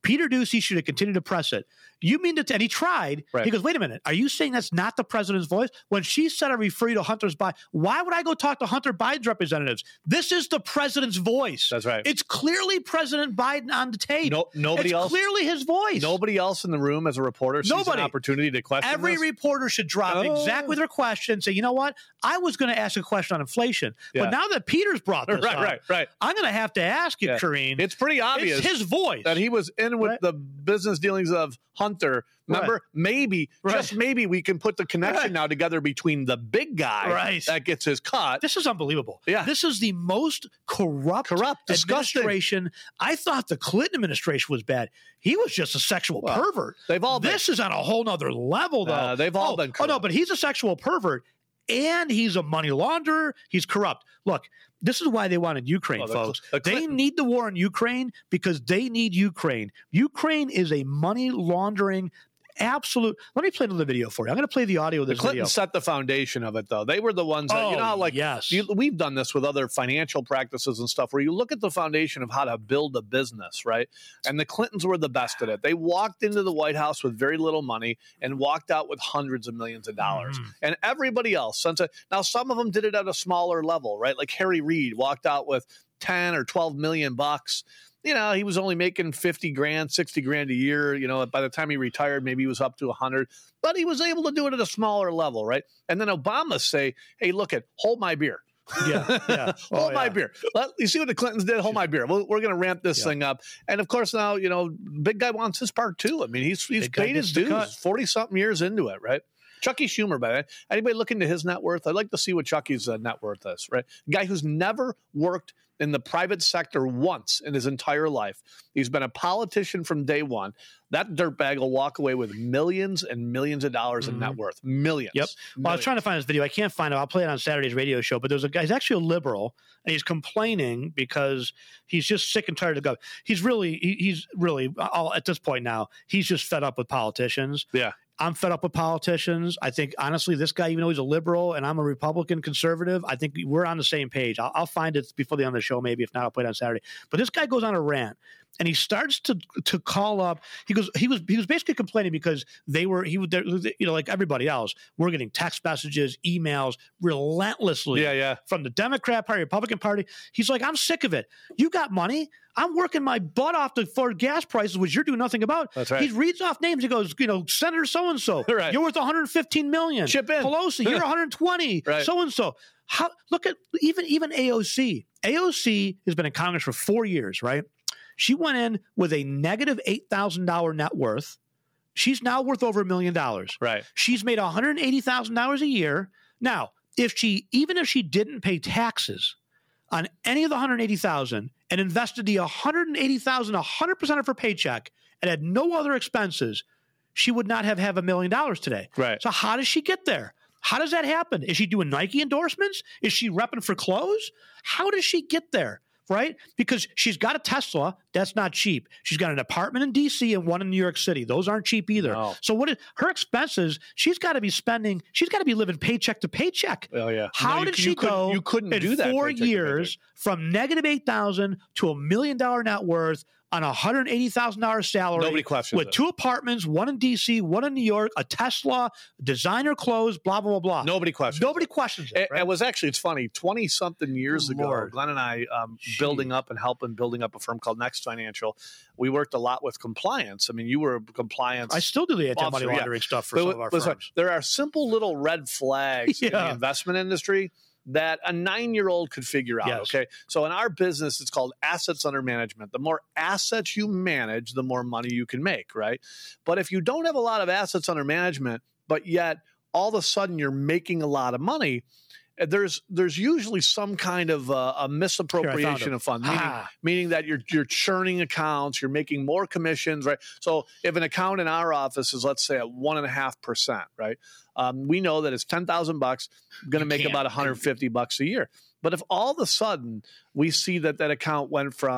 Peter Doocy should have continued to press it. You mean to, t- and he tried. Right. He goes, wait a minute. Are you saying that's not the president's voice? When she said I refer you to Hunter's Biden, why would I go talk to Hunter Biden's representatives? This is the president's voice. That's right. It's clearly President Biden on the tape. No, nobody it's else. clearly his voice. Nobody else in the room as a reporter sees Nobody. an opportunity to question Every this? reporter should drop Oh. exactly their question. Say, you know what? I was going to ask a question on inflation, Yeah. but now that Peter's brought this Right, up, right, right. I'm going to have to ask you, Yeah. Karine. It's pretty obvious It's his voice. that he was in with Right. the business dealings of Hunter. Remember, Right. maybe, Right. just maybe, we can put the connection Right. now together between the big guy Right. that gets his cut. This is unbelievable. Yeah. This is the most corrupt, Corrupt, disgusting. administration. I thought the Clinton administration was bad. He was just a sexual Well, pervert. they've all been. This is on a whole nother level, though. Uh, they've all oh, been Oh, no, corrupt. but he's a sexual pervert, and he's a money launderer. He's corrupt. Look, this is why they wanted Ukraine, Well, the- folks. the they Clinton- need the war in Ukraine because they need Ukraine. Ukraine is a money laundering absolute. Let me play another video for you. I'm going to play the audio of The this Clintons video. set the foundation of it, though. They were the ones that, you Oh, know, how, like, yes. you, we've done this with other financial practices and stuff where you look at the foundation of how to build a business, right? And the Clintons were the best at it. They walked into the White House with very little money and walked out with hundreds of millions of dollars. Mm-hmm. And everybody else, since it, now some of them did it at a smaller level, right? Like Harry Reid walked out with ten or twelve million bucks. You know, he was only making fifty grand, sixty grand a year. You know, by the time he retired, maybe he was up to one hundred, but he was able to do it at a smaller level, right? And then Obama say, hey, look at, hold my beer. Yeah, yeah. Hold Oh, my yeah. beer. Let, you see what the Clintons did? Hold my beer. We're, we're going to ramp this Yeah. thing up. And of course, now, you know, big guy wants his part too. I mean, he's he's Big guy paid his gets the cut. dues, forty something years into it, right? Chucky Schumer, by the way. Anybody look into his net worth? I'd like to see what Chucky's uh, net worth is, right? A guy who's never worked in the private sector once in his entire life. He's been a politician from day one. That dirtbag will walk away with millions and millions of dollars in net worth. Millions. Yep. Well, I was trying to find this video. I can't find it. I'll play it on Saturday's radio show. But there's a guy, he's actually a liberal, and he's complaining because he's just sick and tired of the government. He's really, he, he's really, all, at this point now, he's just fed up with politicians. Yeah. I'm fed up with politicians. I think, honestly, this guy, even though he's a liberal and I'm a Republican conservative, I think we're on the same page. I'll, I'll find it before the end of the show, maybe. If not, I'll play it on Saturday. But this guy goes on a rant. And he starts to to call up. He goes. He was he was basically complaining because they were he would you know like everybody else. We're getting text messages, emails relentlessly. Yeah, yeah. From the Democrat Party, Republican Party. He's like, I'm sick of it. You got money. I'm working my butt off to for gas prices, which you're doing nothing about. That's right. He reads off names. He goes, you know, Senator so and so. Right. You're worth one hundred fifteen million. Chip in. Pelosi, you're one hundred twenty. Right. So and so. How? Look at even even A O C. A O C has been in Congress for four years, right? She went in with a negative eight thousand dollars net worth. She's now worth over a million dollars. Right. She's made one hundred eighty thousand dollars a year. Now, if she, even if she didn't pay taxes on any of the one hundred eighty thousand dollars and invested the one hundred eighty thousand dollars, one hundred percent of her paycheck and had no other expenses, she would not have have a million dollars today. Right. So how does she get there? How does that happen? Is she doing Nike endorsements? Is she repping for clothes? How does she get there? Right? Because she's got a Tesla. That's not cheap. She's got an apartment in D C and one in New York City. Those aren't cheap either. No. So what is her expenses? She's got to be spending, she's got to be living paycheck to paycheck. Oh, yeah. How No, you- did you she couldn't- go you couldn't in do that four paycheck to years from negative eight thousand to a million dollar net worth on a one hundred eighty thousand dollars salary? Nobody questions with it. two apartments, one in D C, one in New York, a Tesla, designer clothes, blah, blah, blah, blah. Nobody questions Nobody questions it. It, right? it was actually, it's funny, twenty-something years Good ago, Lord. Glenn and I, um, building up and helping building up a firm called Next Financial, we worked a lot with compliance. I mean, you were a compliance. I still do the anti-money officer, yeah. laundering stuff for But some it of our was like, firms. there are simple little red flags in the Yeah. investment industry that a nine-year-old could figure out, Yes. okay? So in our business, it's called assets under management. The more assets you manage, the more money you can make, right? But if you don't have a lot of assets under management, but yet all of a sudden you're making a lot of money, there's there's usually some kind of uh, a misappropriation him. of funds, meaning, Ah. meaning that you're you're churning accounts, you're making more commissions, right? So if an account in our office is, let's say, at one and a half percent, right? Um, we know that it's ten thousand bucks, going to make can't. about one hundred fifty bucks a year. But if all of a sudden we see that that account went from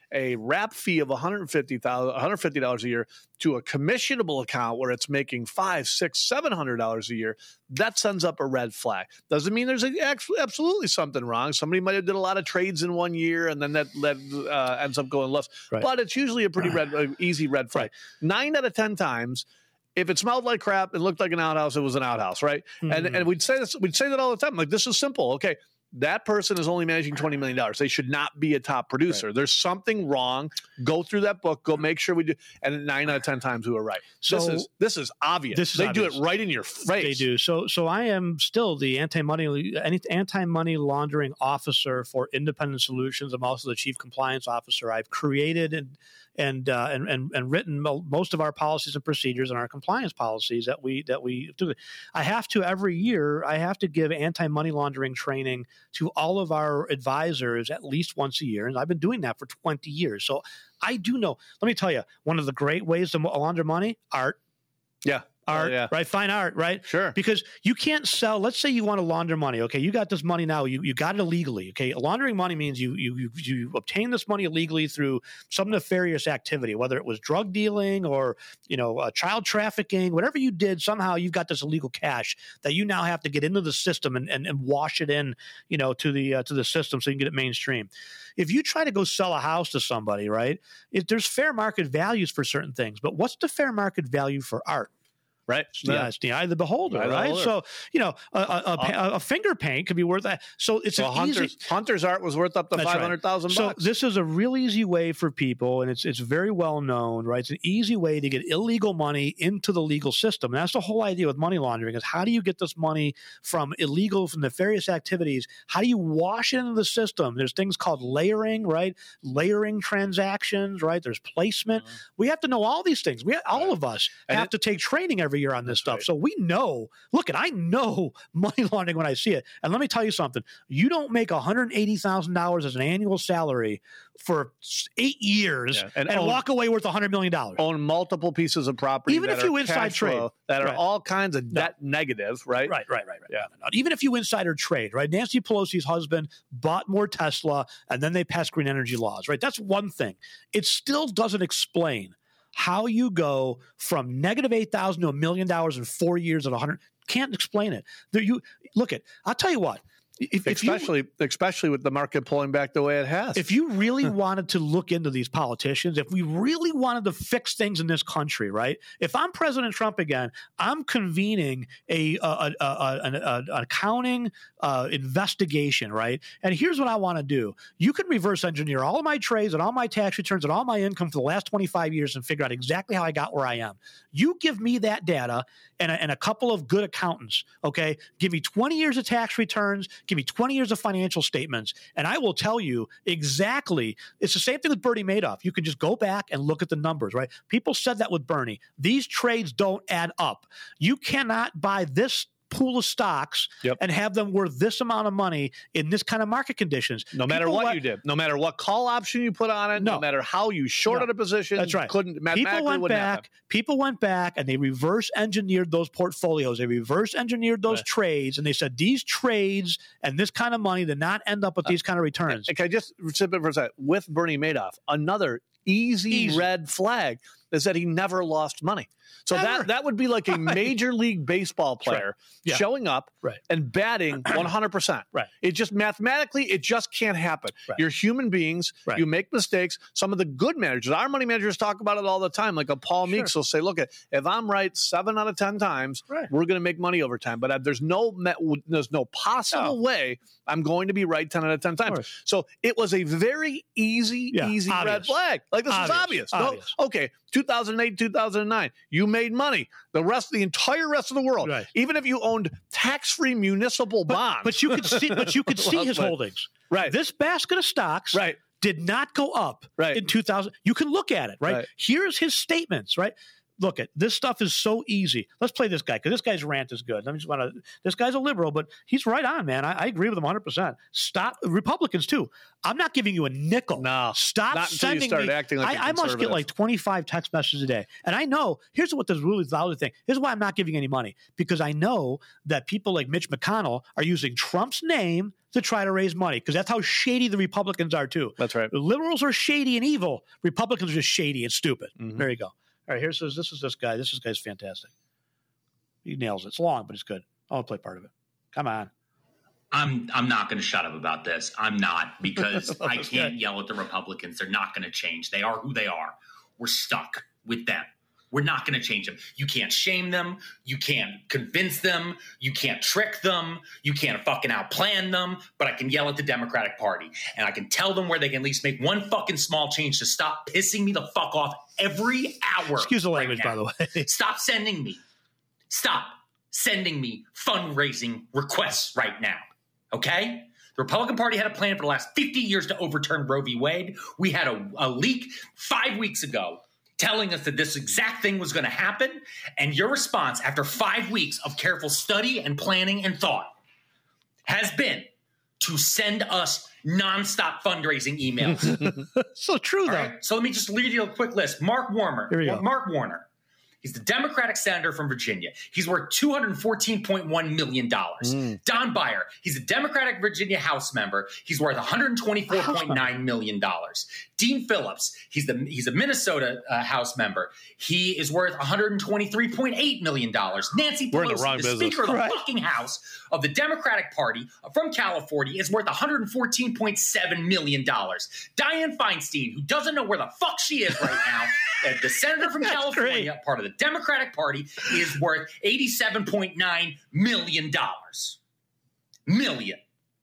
a wrap fee of one hundred fifty thousand dollars one hundred fifty dollars a year to a commissionable account where it's making five, six, seven hundred dollars a year, that sends up a red flag. Doesn't mean there's a, absolutely something wrong. Somebody might have did a lot of trades in one year, and then that, that uh, ends up going left. Right. But it's usually a pretty red, uh, easy red flag. Right. Nine out of ten times, if it smelled like crap, it looked like an outhouse, it was an outhouse, right? Mm-hmm. And and we'd say this, we'd say that all the time. Like, this is simple. Okay, that person is only managing twenty million dollars. They should not be a top producer. Right. There's something wrong. Go through that book. Go make sure we do. And nine out of ten times we were right. So this is this is obvious. This is they obvious. do it right in your face. They do. So so I am still the anti-money anti-money laundering officer for Independent Solutions. I'm also the chief compliance officer. I've created and and uh, and, and and written mo- most of our policies and procedures and our compliance policies that we that we do. I have to every year. I have to give anti-money laundering training to all of our advisors at least once a year, and I've been doing that for twenty years. So I do know. Let me tell you, one of the great ways to launder money: art. Yeah. Art, oh, yeah. right? Fine art, right? Sure. Because you can't sell. Let's say you want to launder money. Okay, you got this money now. You you got it illegally. Okay, laundering money means you you you, you obtain this money illegally through some nefarious activity, whether it was drug dealing or you know uh, child trafficking, whatever you did. Somehow you've got this illegal cash that you now have to get into the system and and, and wash it in, you know, to the uh, to the system so you can get it mainstream. If you try to go sell a house to somebody, right? If there's fair market values for certain things, but what's the fair market value for art? Right. Yeah, it's the eye of the beholder, right? right? So, you know, a, a, a, a finger paint could be worth that. So it's well, an Hunter's, easy. Hunter's art was worth up to five hundred thousand right. bucks. So this is a real easy way for people, and it's it's very well known, right? It's an easy way to get illegal money into the legal system. And that's the whole idea with money laundering is how do you get this money from illegal, from nefarious activities? How do you wash it into the system? There's things called layering, right? Layering transactions, right? There's placement. Mm-hmm. We have to know all these things. We all right. of us and have it, to take training every year on this stuff. Right. So we know, look, I know money laundering when I see it. And let me tell you something. You don't make one hundred eighty thousand dollars as an annual salary for eight years yeah. and, and own, walk away worth one hundred million dollars. Own multiple pieces of property. Even if you inside trade. That right. are all kinds of debt no. negative, right? Right, right, right, right. Yeah. No, no. Even if you insider trade, right? Nancy Pelosi's husband bought more Tesla and then they passed green energy laws, right? That's one thing. It still doesn't explain how you go from negative eight thousand to a million dollars in four years at one hundred. Can't explain it. There, you look at. I'll tell you what. If, especially, if you, especially with the market pulling back the way it has. If you really wanted to look into these politicians, if we really wanted to fix things in this country, right? If I'm President Trump again, I'm convening a, a, a, a an, a, an accounting uh, investigation, right? And here's what I want to do: you can reverse engineer all of my trades and all my tax returns and all my income for the last twenty-five years and figure out exactly how I got where I am. You give me that data and a, and a couple of good accountants, okay? Give me twenty years of tax returns. Give me twenty years of financial statements, and I will tell you exactly. It's the same thing with Bernie Madoff. You can just go back and look at the numbers, right? People said that with Bernie. These trades don't add up. You cannot buy this pool of stocks yep. and have them worth this amount of money in this kind of market conditions. No matter People what went, you did, no matter what call option you put on it, no, no matter how you shorted no, a position, that's right. couldn't mathematically People went wouldn't back. Happen. People went back and they reverse engineered those portfolios. They reverse engineered those right. trades, and they said these trades and this kind of money did not end up with uh, these kind of returns. And, can I just sip it for a second? With Bernie Madoff, another easy, easy red flag is that he never lost money. So Never. that that would be like a right. major league baseball player right. yeah. showing up right. and batting one hundred percent. Right. It just mathematically, it just can't happen. Right. You're human beings. Right. You make mistakes. Some of the good managers, our money managers talk about it all the time. Like a Paul sure. Meeks will say, look, if I'm right seven out of ten times, right. we're going to make money over time. But there's no there's no possible no. way I'm going to be right ten out of ten times. Of so it was a very easy, yeah. easy obvious. red flag. Like this obvious. is obvious. obvious. No, okay, two thousand eight, two thousand nine, you made money. The rest, the entire rest of the world, right. even if you owned tax-free municipal but, bonds, but you could see, but you could see well, his but, holdings. Right, this basket of stocks, right. did not go up right. in two thousand. You can look at it, right? right? Here's his statements, right? look at this stuff is so easy. Let's play this guy because this guy's rant is good. I just want to. This guy's a liberal, but he's right on, man. I, I agree with him one hundred percent. Stop Republicans too. I'm not giving you a nickel. No, stop not until sending you start me. acting like I, I must get like twenty-five text messages a day, and I know. Here's what this really loud thing. Here's why I'm not giving any money because I know that people like Mitch McConnell are using Trump's name to try to raise money because that's how shady the Republicans are too. That's right. The liberals are shady and evil. Republicans are just shady and stupid. Mm-hmm. There you go. All right, here's this. This is this guy. This is guy's fantastic. He nails it. It's long, but it's good. I'll play part of it. Come on. I'm I'm not going to shut up about this. I'm not because I can't good. yell at the Republicans. They're not going to change. They are who they are. We're stuck with them. We're not going to change them. You can't shame them. You can't convince them. You can't trick them. You can't fucking outplan them. But I can yell at the Democratic Party. And I can tell them where they can at least make one fucking small change to stop pissing me the fuck off every hour. Excuse the language, right by the way. Stop sending me. Stop sending me fundraising requests right now. Okay? The Republican Party had a plan for the last fifty years to overturn Roe v. Wade. We had a, a leak five weeks ago telling us that this exact thing was going to happen. And your response after five weeks of careful study and planning and thought has been to send us nonstop fundraising emails. So true, though. Right? So let me just read you a quick list. Mark Warner. Here we go. Mark Warner. He's the Democratic senator from Virginia. He's worth two hundred fourteen point one million dollars. Mm. Don Beyer, he's a Democratic Virginia House member. He's worth one hundred twenty-four point nine million dollars. Dean Phillips, he's the he's a Minnesota uh, House member. He is worth one hundred twenty-three point eight million dollars. Nancy We're in the Pelosi, wrong the business. Speaker of the Right. fucking House of the Democratic Party from California, is worth one hundred fourteen point seven million dollars. Dianne Feinstein, who doesn't know where the fuck she is right now, uh, the senator from That's California, great. part of the Democratic Party, is worth eighty-seven point nine million dollars. Million.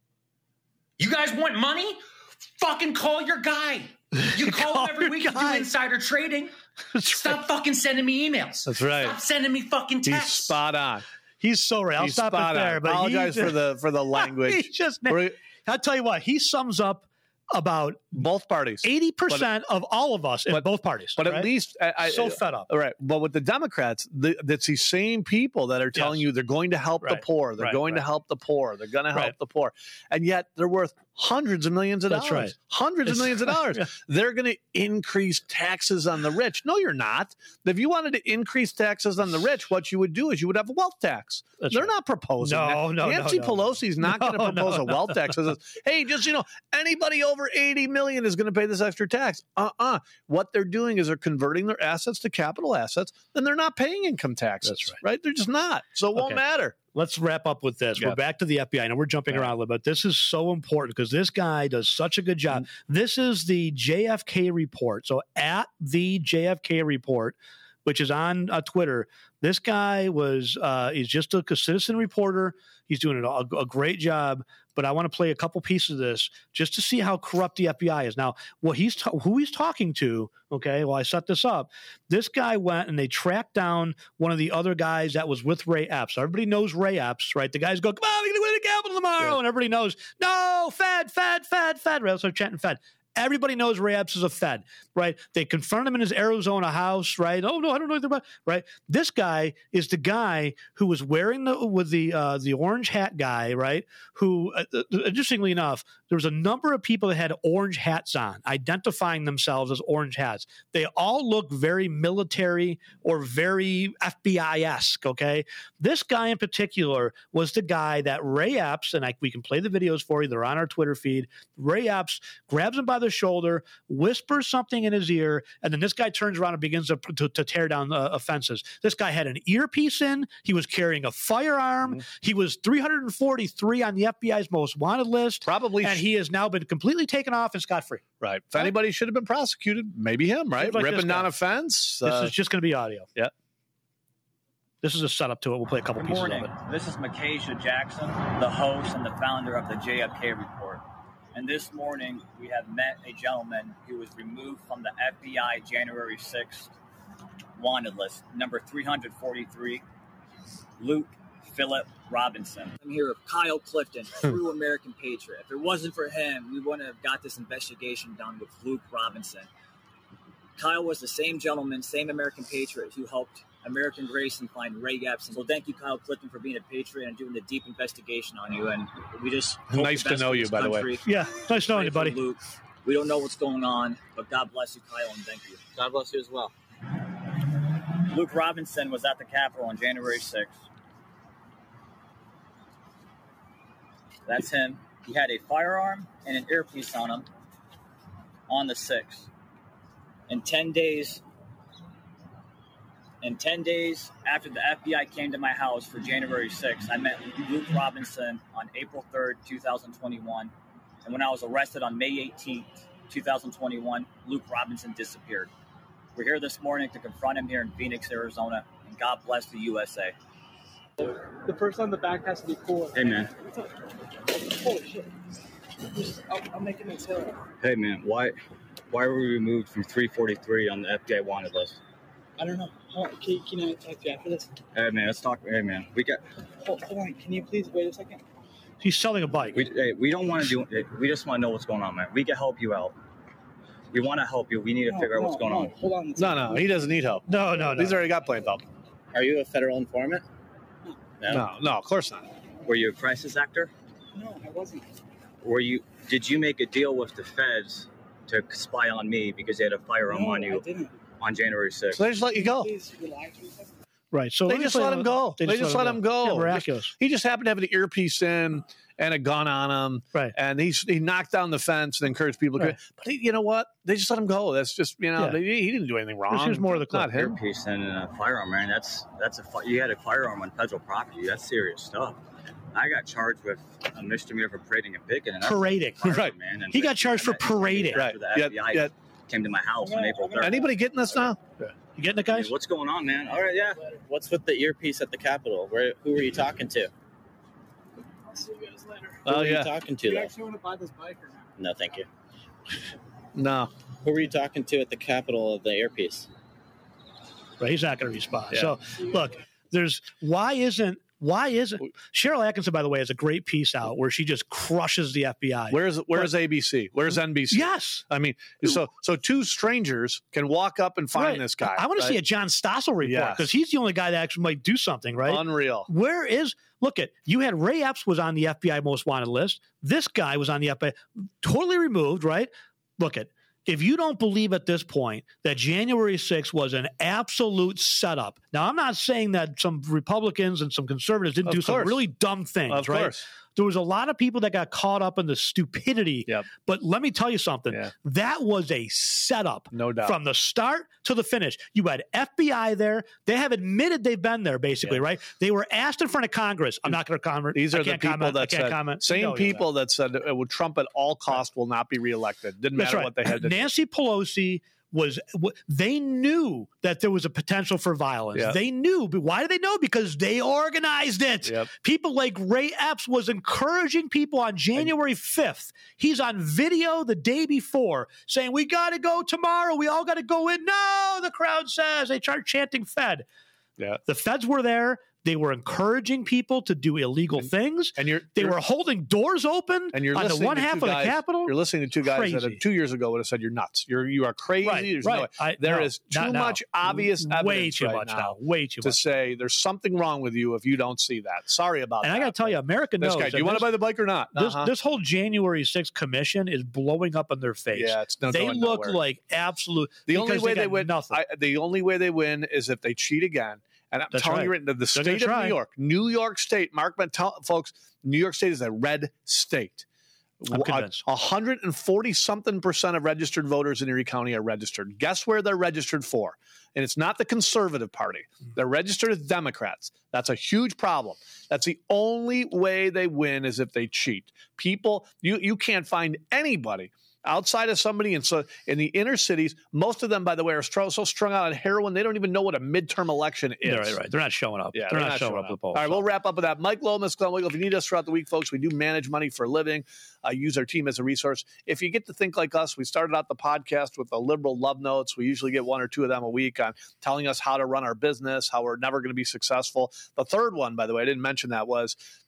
You guys want money? Fucking call your guy. You call, Call him every your week to guy. do insider trading. That's Stop right. fucking sending me emails. That's right. Stop sending me fucking He's texts. spot on. He's so right. I'll He's stop spot it there. on. But Apologize he, for the for the language. He just, We're- I'll tell you what. He sums up about Both parties. eighty percent of all of us in but- both parties. But right? at least I, I, so fed up. All right. But with the Democrats, the, that's these same people that are telling Yes. you they're going to help the Right. poor. They're Right, going to right. help the poor. They're going to help Right. the poor. And yet they're worth hundreds of millions of That's dollars. right. Hundreds It's- of millions of dollars. Yeah. They're going to increase taxes on the rich. No, you're not. If you wanted to increase taxes on the rich, what you would do is you would have a wealth tax. That's they're right. not proposing No, that. no, no, Nancy no, Pelosi's not no. going to No, propose no, a wealth no. tax. It says, hey, just, you know, anybody over eighty million is going to pay this extra tax. Uh-uh. What they're doing is they're converting their assets to capital assets, and they're not paying income taxes. That's right. right? They're just not. So it won't Okay. matter. Let's wrap up with this. Yeah. We're back to the F B I. I know we're jumping Yeah. around a little bit. This is so important because this guy does such a good job. This is the J F K report. So at the J F K report, which is on uh, Twitter, this guy was uh, he's just a, a citizen reporter. He's doing a, a great job. But I want to play a couple pieces of this just to see how corrupt the F B I is. Now, what he's ta- who he's talking to, okay, well, I set this up. This guy went and they tracked down one of the other guys that was with Ray Epps. Everybody knows Ray Epps, right? The guys go, come on, we're going to win the Capitol tomorrow. Yeah. And everybody knows, no, Fed, Fed, Fed, Fed. Right? So chanting Fed. Everybody knows Ray Epps is a Fed, right? They confront him in his Arizona house, right? Oh no, I don't know anything about, right? This guy is the guy who was wearing the with the uh, the orange hat guy, right? Who, uh, interestingly enough, there was a number of people that had orange hats on, identifying themselves as orange hats. They all look very military or very F B I-esque. Okay, this guy in particular was the guy that Ray Epps, and I, we can play the videos for you. They're on our Twitter feed. Ray Epps grabs him by the shoulder, whispers something in his ear, and then this guy turns around and begins to, to, to tear down uh, offenses. This guy had an earpiece in. He was carrying a firearm. Mm-hmm. He was three hundred forty-three on the F B I's most wanted list. Probably. And he has now been completely taken off and scot-free. Right. If anybody should have been prosecuted, maybe him, right? Like Ripping down guy. a fence. This uh, is just going to be audio. Yeah. This is a setup to it. We'll play a couple Good pieces morning. of it. This is Makasia Jackson, the host and the founder of the J F K Report. And this morning, we have met a gentleman who was removed from the F B I January sixth wanted list, number three hundred forty-three, Luke Philip Robinson. I'm here with Kyle Clifton, true American patriot. If it wasn't for him, we wouldn't have got this investigation done with Luke Robinson. Kyle was the same gentleman, same American patriot who helped American Grayson find Ray Epps. So thank you, Kyle Clifton, for being a patriot and doing the deep investigation on you. And we just nice to know you, by the way. Yeah, nice knowing you, buddy. Luke. We don't know what's going on, but God bless you, Kyle, and thank you. God bless you as well. Luke Robinson was at the Capitol on January sixth. That's him. He had a firearm and an earpiece on him on the sixth. In ten days, in ten days after the F B I came to my house for January sixth, I met Luke Robinson on April third, twenty twenty-one. And when I was arrested on May eighteenth, twenty twenty-one, Luke Robinson disappeared. We're here this morning to confront him here in Phoenix, Arizona, and God bless the U S A. The person on the back has to be cool. Hey, man. Holy shit. I'll, I'll make it next hill. Hey, man, why why were we removed from three forty-three on the F B I wanted list? I don't know. Hold on. Can, can I talk to you after this? Hey, man, let's talk. Hey, man, we got... Hold, hold on. Can you please wait a second? He's selling a bike. We, hey, we don't want to do it. We just want to know what's going on, man. We can help you out. We want to help you. We need to no, figure out no, what's going no. on. Hold on. No, no, he doesn't need help. No, no, no. He's already got plain help. Are you a federal informant? No. no, no, of course not. Were you a crisis actor? No, I wasn't. Were you? Did you make a deal with the feds to spy on me because they had a firearm no, on you I didn't. on January sixth? So they just let you go. Please relax for a second. Right. So they just let him go. They, they just let him go. Yeah, miraculous. He just happened to have an earpiece in and a gun on him. Right. And he's, he knocked down the fence and encouraged people to right. But he, you know what? They just let him go. That's just, you know, yeah. they, he didn't do anything wrong. Here's more of the clip. Not him. Earpiece and a firearm, man. That's, that's a, you had a firearm on federal property. That's serious stuff. I got charged with a misdemeanor for parading and picking. And parading. Firearm, right. Man. And he got charged for parading. Right. The F B I yeah, yeah. came to my house on April third. Anybody getting this now? Yeah. You getting it, guys? Hey, what's going on, man? All right, yeah. What's with the earpiece at the Capitol? Where? Who were you talking to? I'll see you guys later. Who Oh, were yeah. you talking to? Do you though? actually want to buy this bike or not? No, thank you. No. Who were you talking to at the Capitol of the earpiece? Right. He's not going to respond. Yeah. So, look, there's why isn't Why isn't Cheryl Atkinson, by the way, has a great piece out where she just crushes the F B I. Where's Where's but, A B C? Where's N B C? Yes. I mean, so so two strangers can walk up and find right. this guy. I want right? to see a John Stossel report because Yes. he's the only guy that actually might do something, right? Unreal. Where is look at you had Ray Epps was on the F B I most wanted list. This guy was on the F B I, totally removed, right? Look at. If you don't believe at this point that January sixth was an absolute setup, now I'm not saying that some Republicans and some conservatives didn't Of do some course. really dumb things, Of right? course. There was a lot of people that got caught up in the stupidity. Yep. But let me tell you something. Yeah. That was a setup. No doubt. From the start to the finish. You had F B I there. They have admitted they've been there, basically, Yeah. right? They were asked in front of Congress. I'm not going to comment. These I are the can't people comment. I that can't said, comment. same No, people that said it would Trump at all costs will not be reelected. Didn't That's matter right. what they had to Nancy Pelosi was they knew that there was a potential for violence. Yep. They knew. But why did they know? Because they organized it. Yep. People like Ray Epps was encouraging people on January fifth. He's on video the day before saying, we got to go tomorrow. We all got to go in. No, the crowd says. They start chanting Fed. Yeah. The feds were there. They were encouraging people to do illegal And- things. And you're They you're, were holding doors open and you're on the listening one to half two of the guys- Capitol. You're listening to two guys that Crazy. have, two years ago would have said you're nuts. You're you are crazy. Right, There's right. no way. I- There no, is not too now. much obvious evidence Way too right much now, now. Way too to much. say there's something wrong with you if you don't see that. Sorry about And that. I got to tell you, America this knows. guy. Do that you want to this- buy the bike or not? This, Uh-huh. this whole January sixth commission is blowing up in their face. Yeah, it's no they going look nowhere. like absolute. The only because way they, they, got win, nothing. I, the only way they win is if they cheat again. And I'm That's telling right. you, right, the, the They're state gonna of try. New York, New York State, Mark, tell, folks, New York State is a red state. I'm convinced. one hundred forty something percent of registered voters in Erie County are registered. Guess where they're registered for? And it's not the conservative party. They're registered as Democrats. That's a huge problem. That's the only way they win is if they cheat. People, you you can't find anybody outside of somebody in, so, in the inner cities. Most of them, by the way, are stro- so strung out on heroin, they don't even know what a midterm election is. They're right, right. They're not showing up. Yeah, they're, not, showing up at the polls. All right, so. we'll wrap up with that. Mike Lomas, Glenn Wiggle. If you need us throughout the week, folks, we do manage money for a living. Uh, use our team as a resource. If you get to think like us, we started out the podcast with the liberal love notes. We usually get one or two of them a week on telling us how to run our business, how we're never going to be successful. The third one, by the way, I didn't mention that, was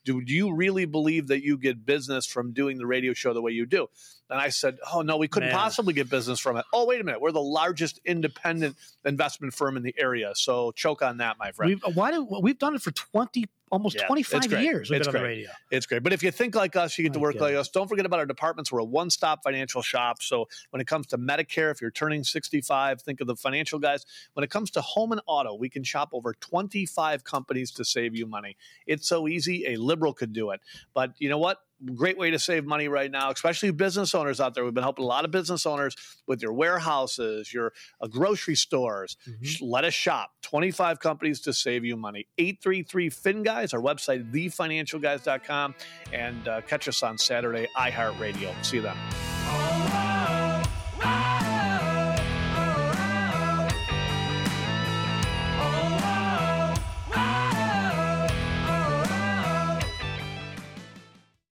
do you really believe that you get business from doing the radio show the way you do? And I said, oh, no, we couldn't Man. possibly get business from it. Oh, wait a minute. We're the largest independent investment firm in the area. So choke on that, my friend. We've, why do, we've done it for twenty, almost Yeah, twenty-five it's great. years. We've It's been on the great. radio. It's great. But if you think like us, you get to My work like goodness. us. Don't forget about our departments. We're a one-stop financial shop. So when it comes to Medicare, if you're turning sixty-five, think of the financial guys. When it comes to home and auto, we can shop over twenty-five companies to save you money. It's so easy. A liberal could do it. But you know what? Great way to save money right now, especially business owners out there. We've been helping a lot of business owners with your warehouses, your uh, grocery stores. Mm-hmm. Let us shop. twenty-five companies to save you money. eight three three Fin Guys, our website, the financial guys dot com. And uh, catch us on Saturday, iHeartRadio. See you then.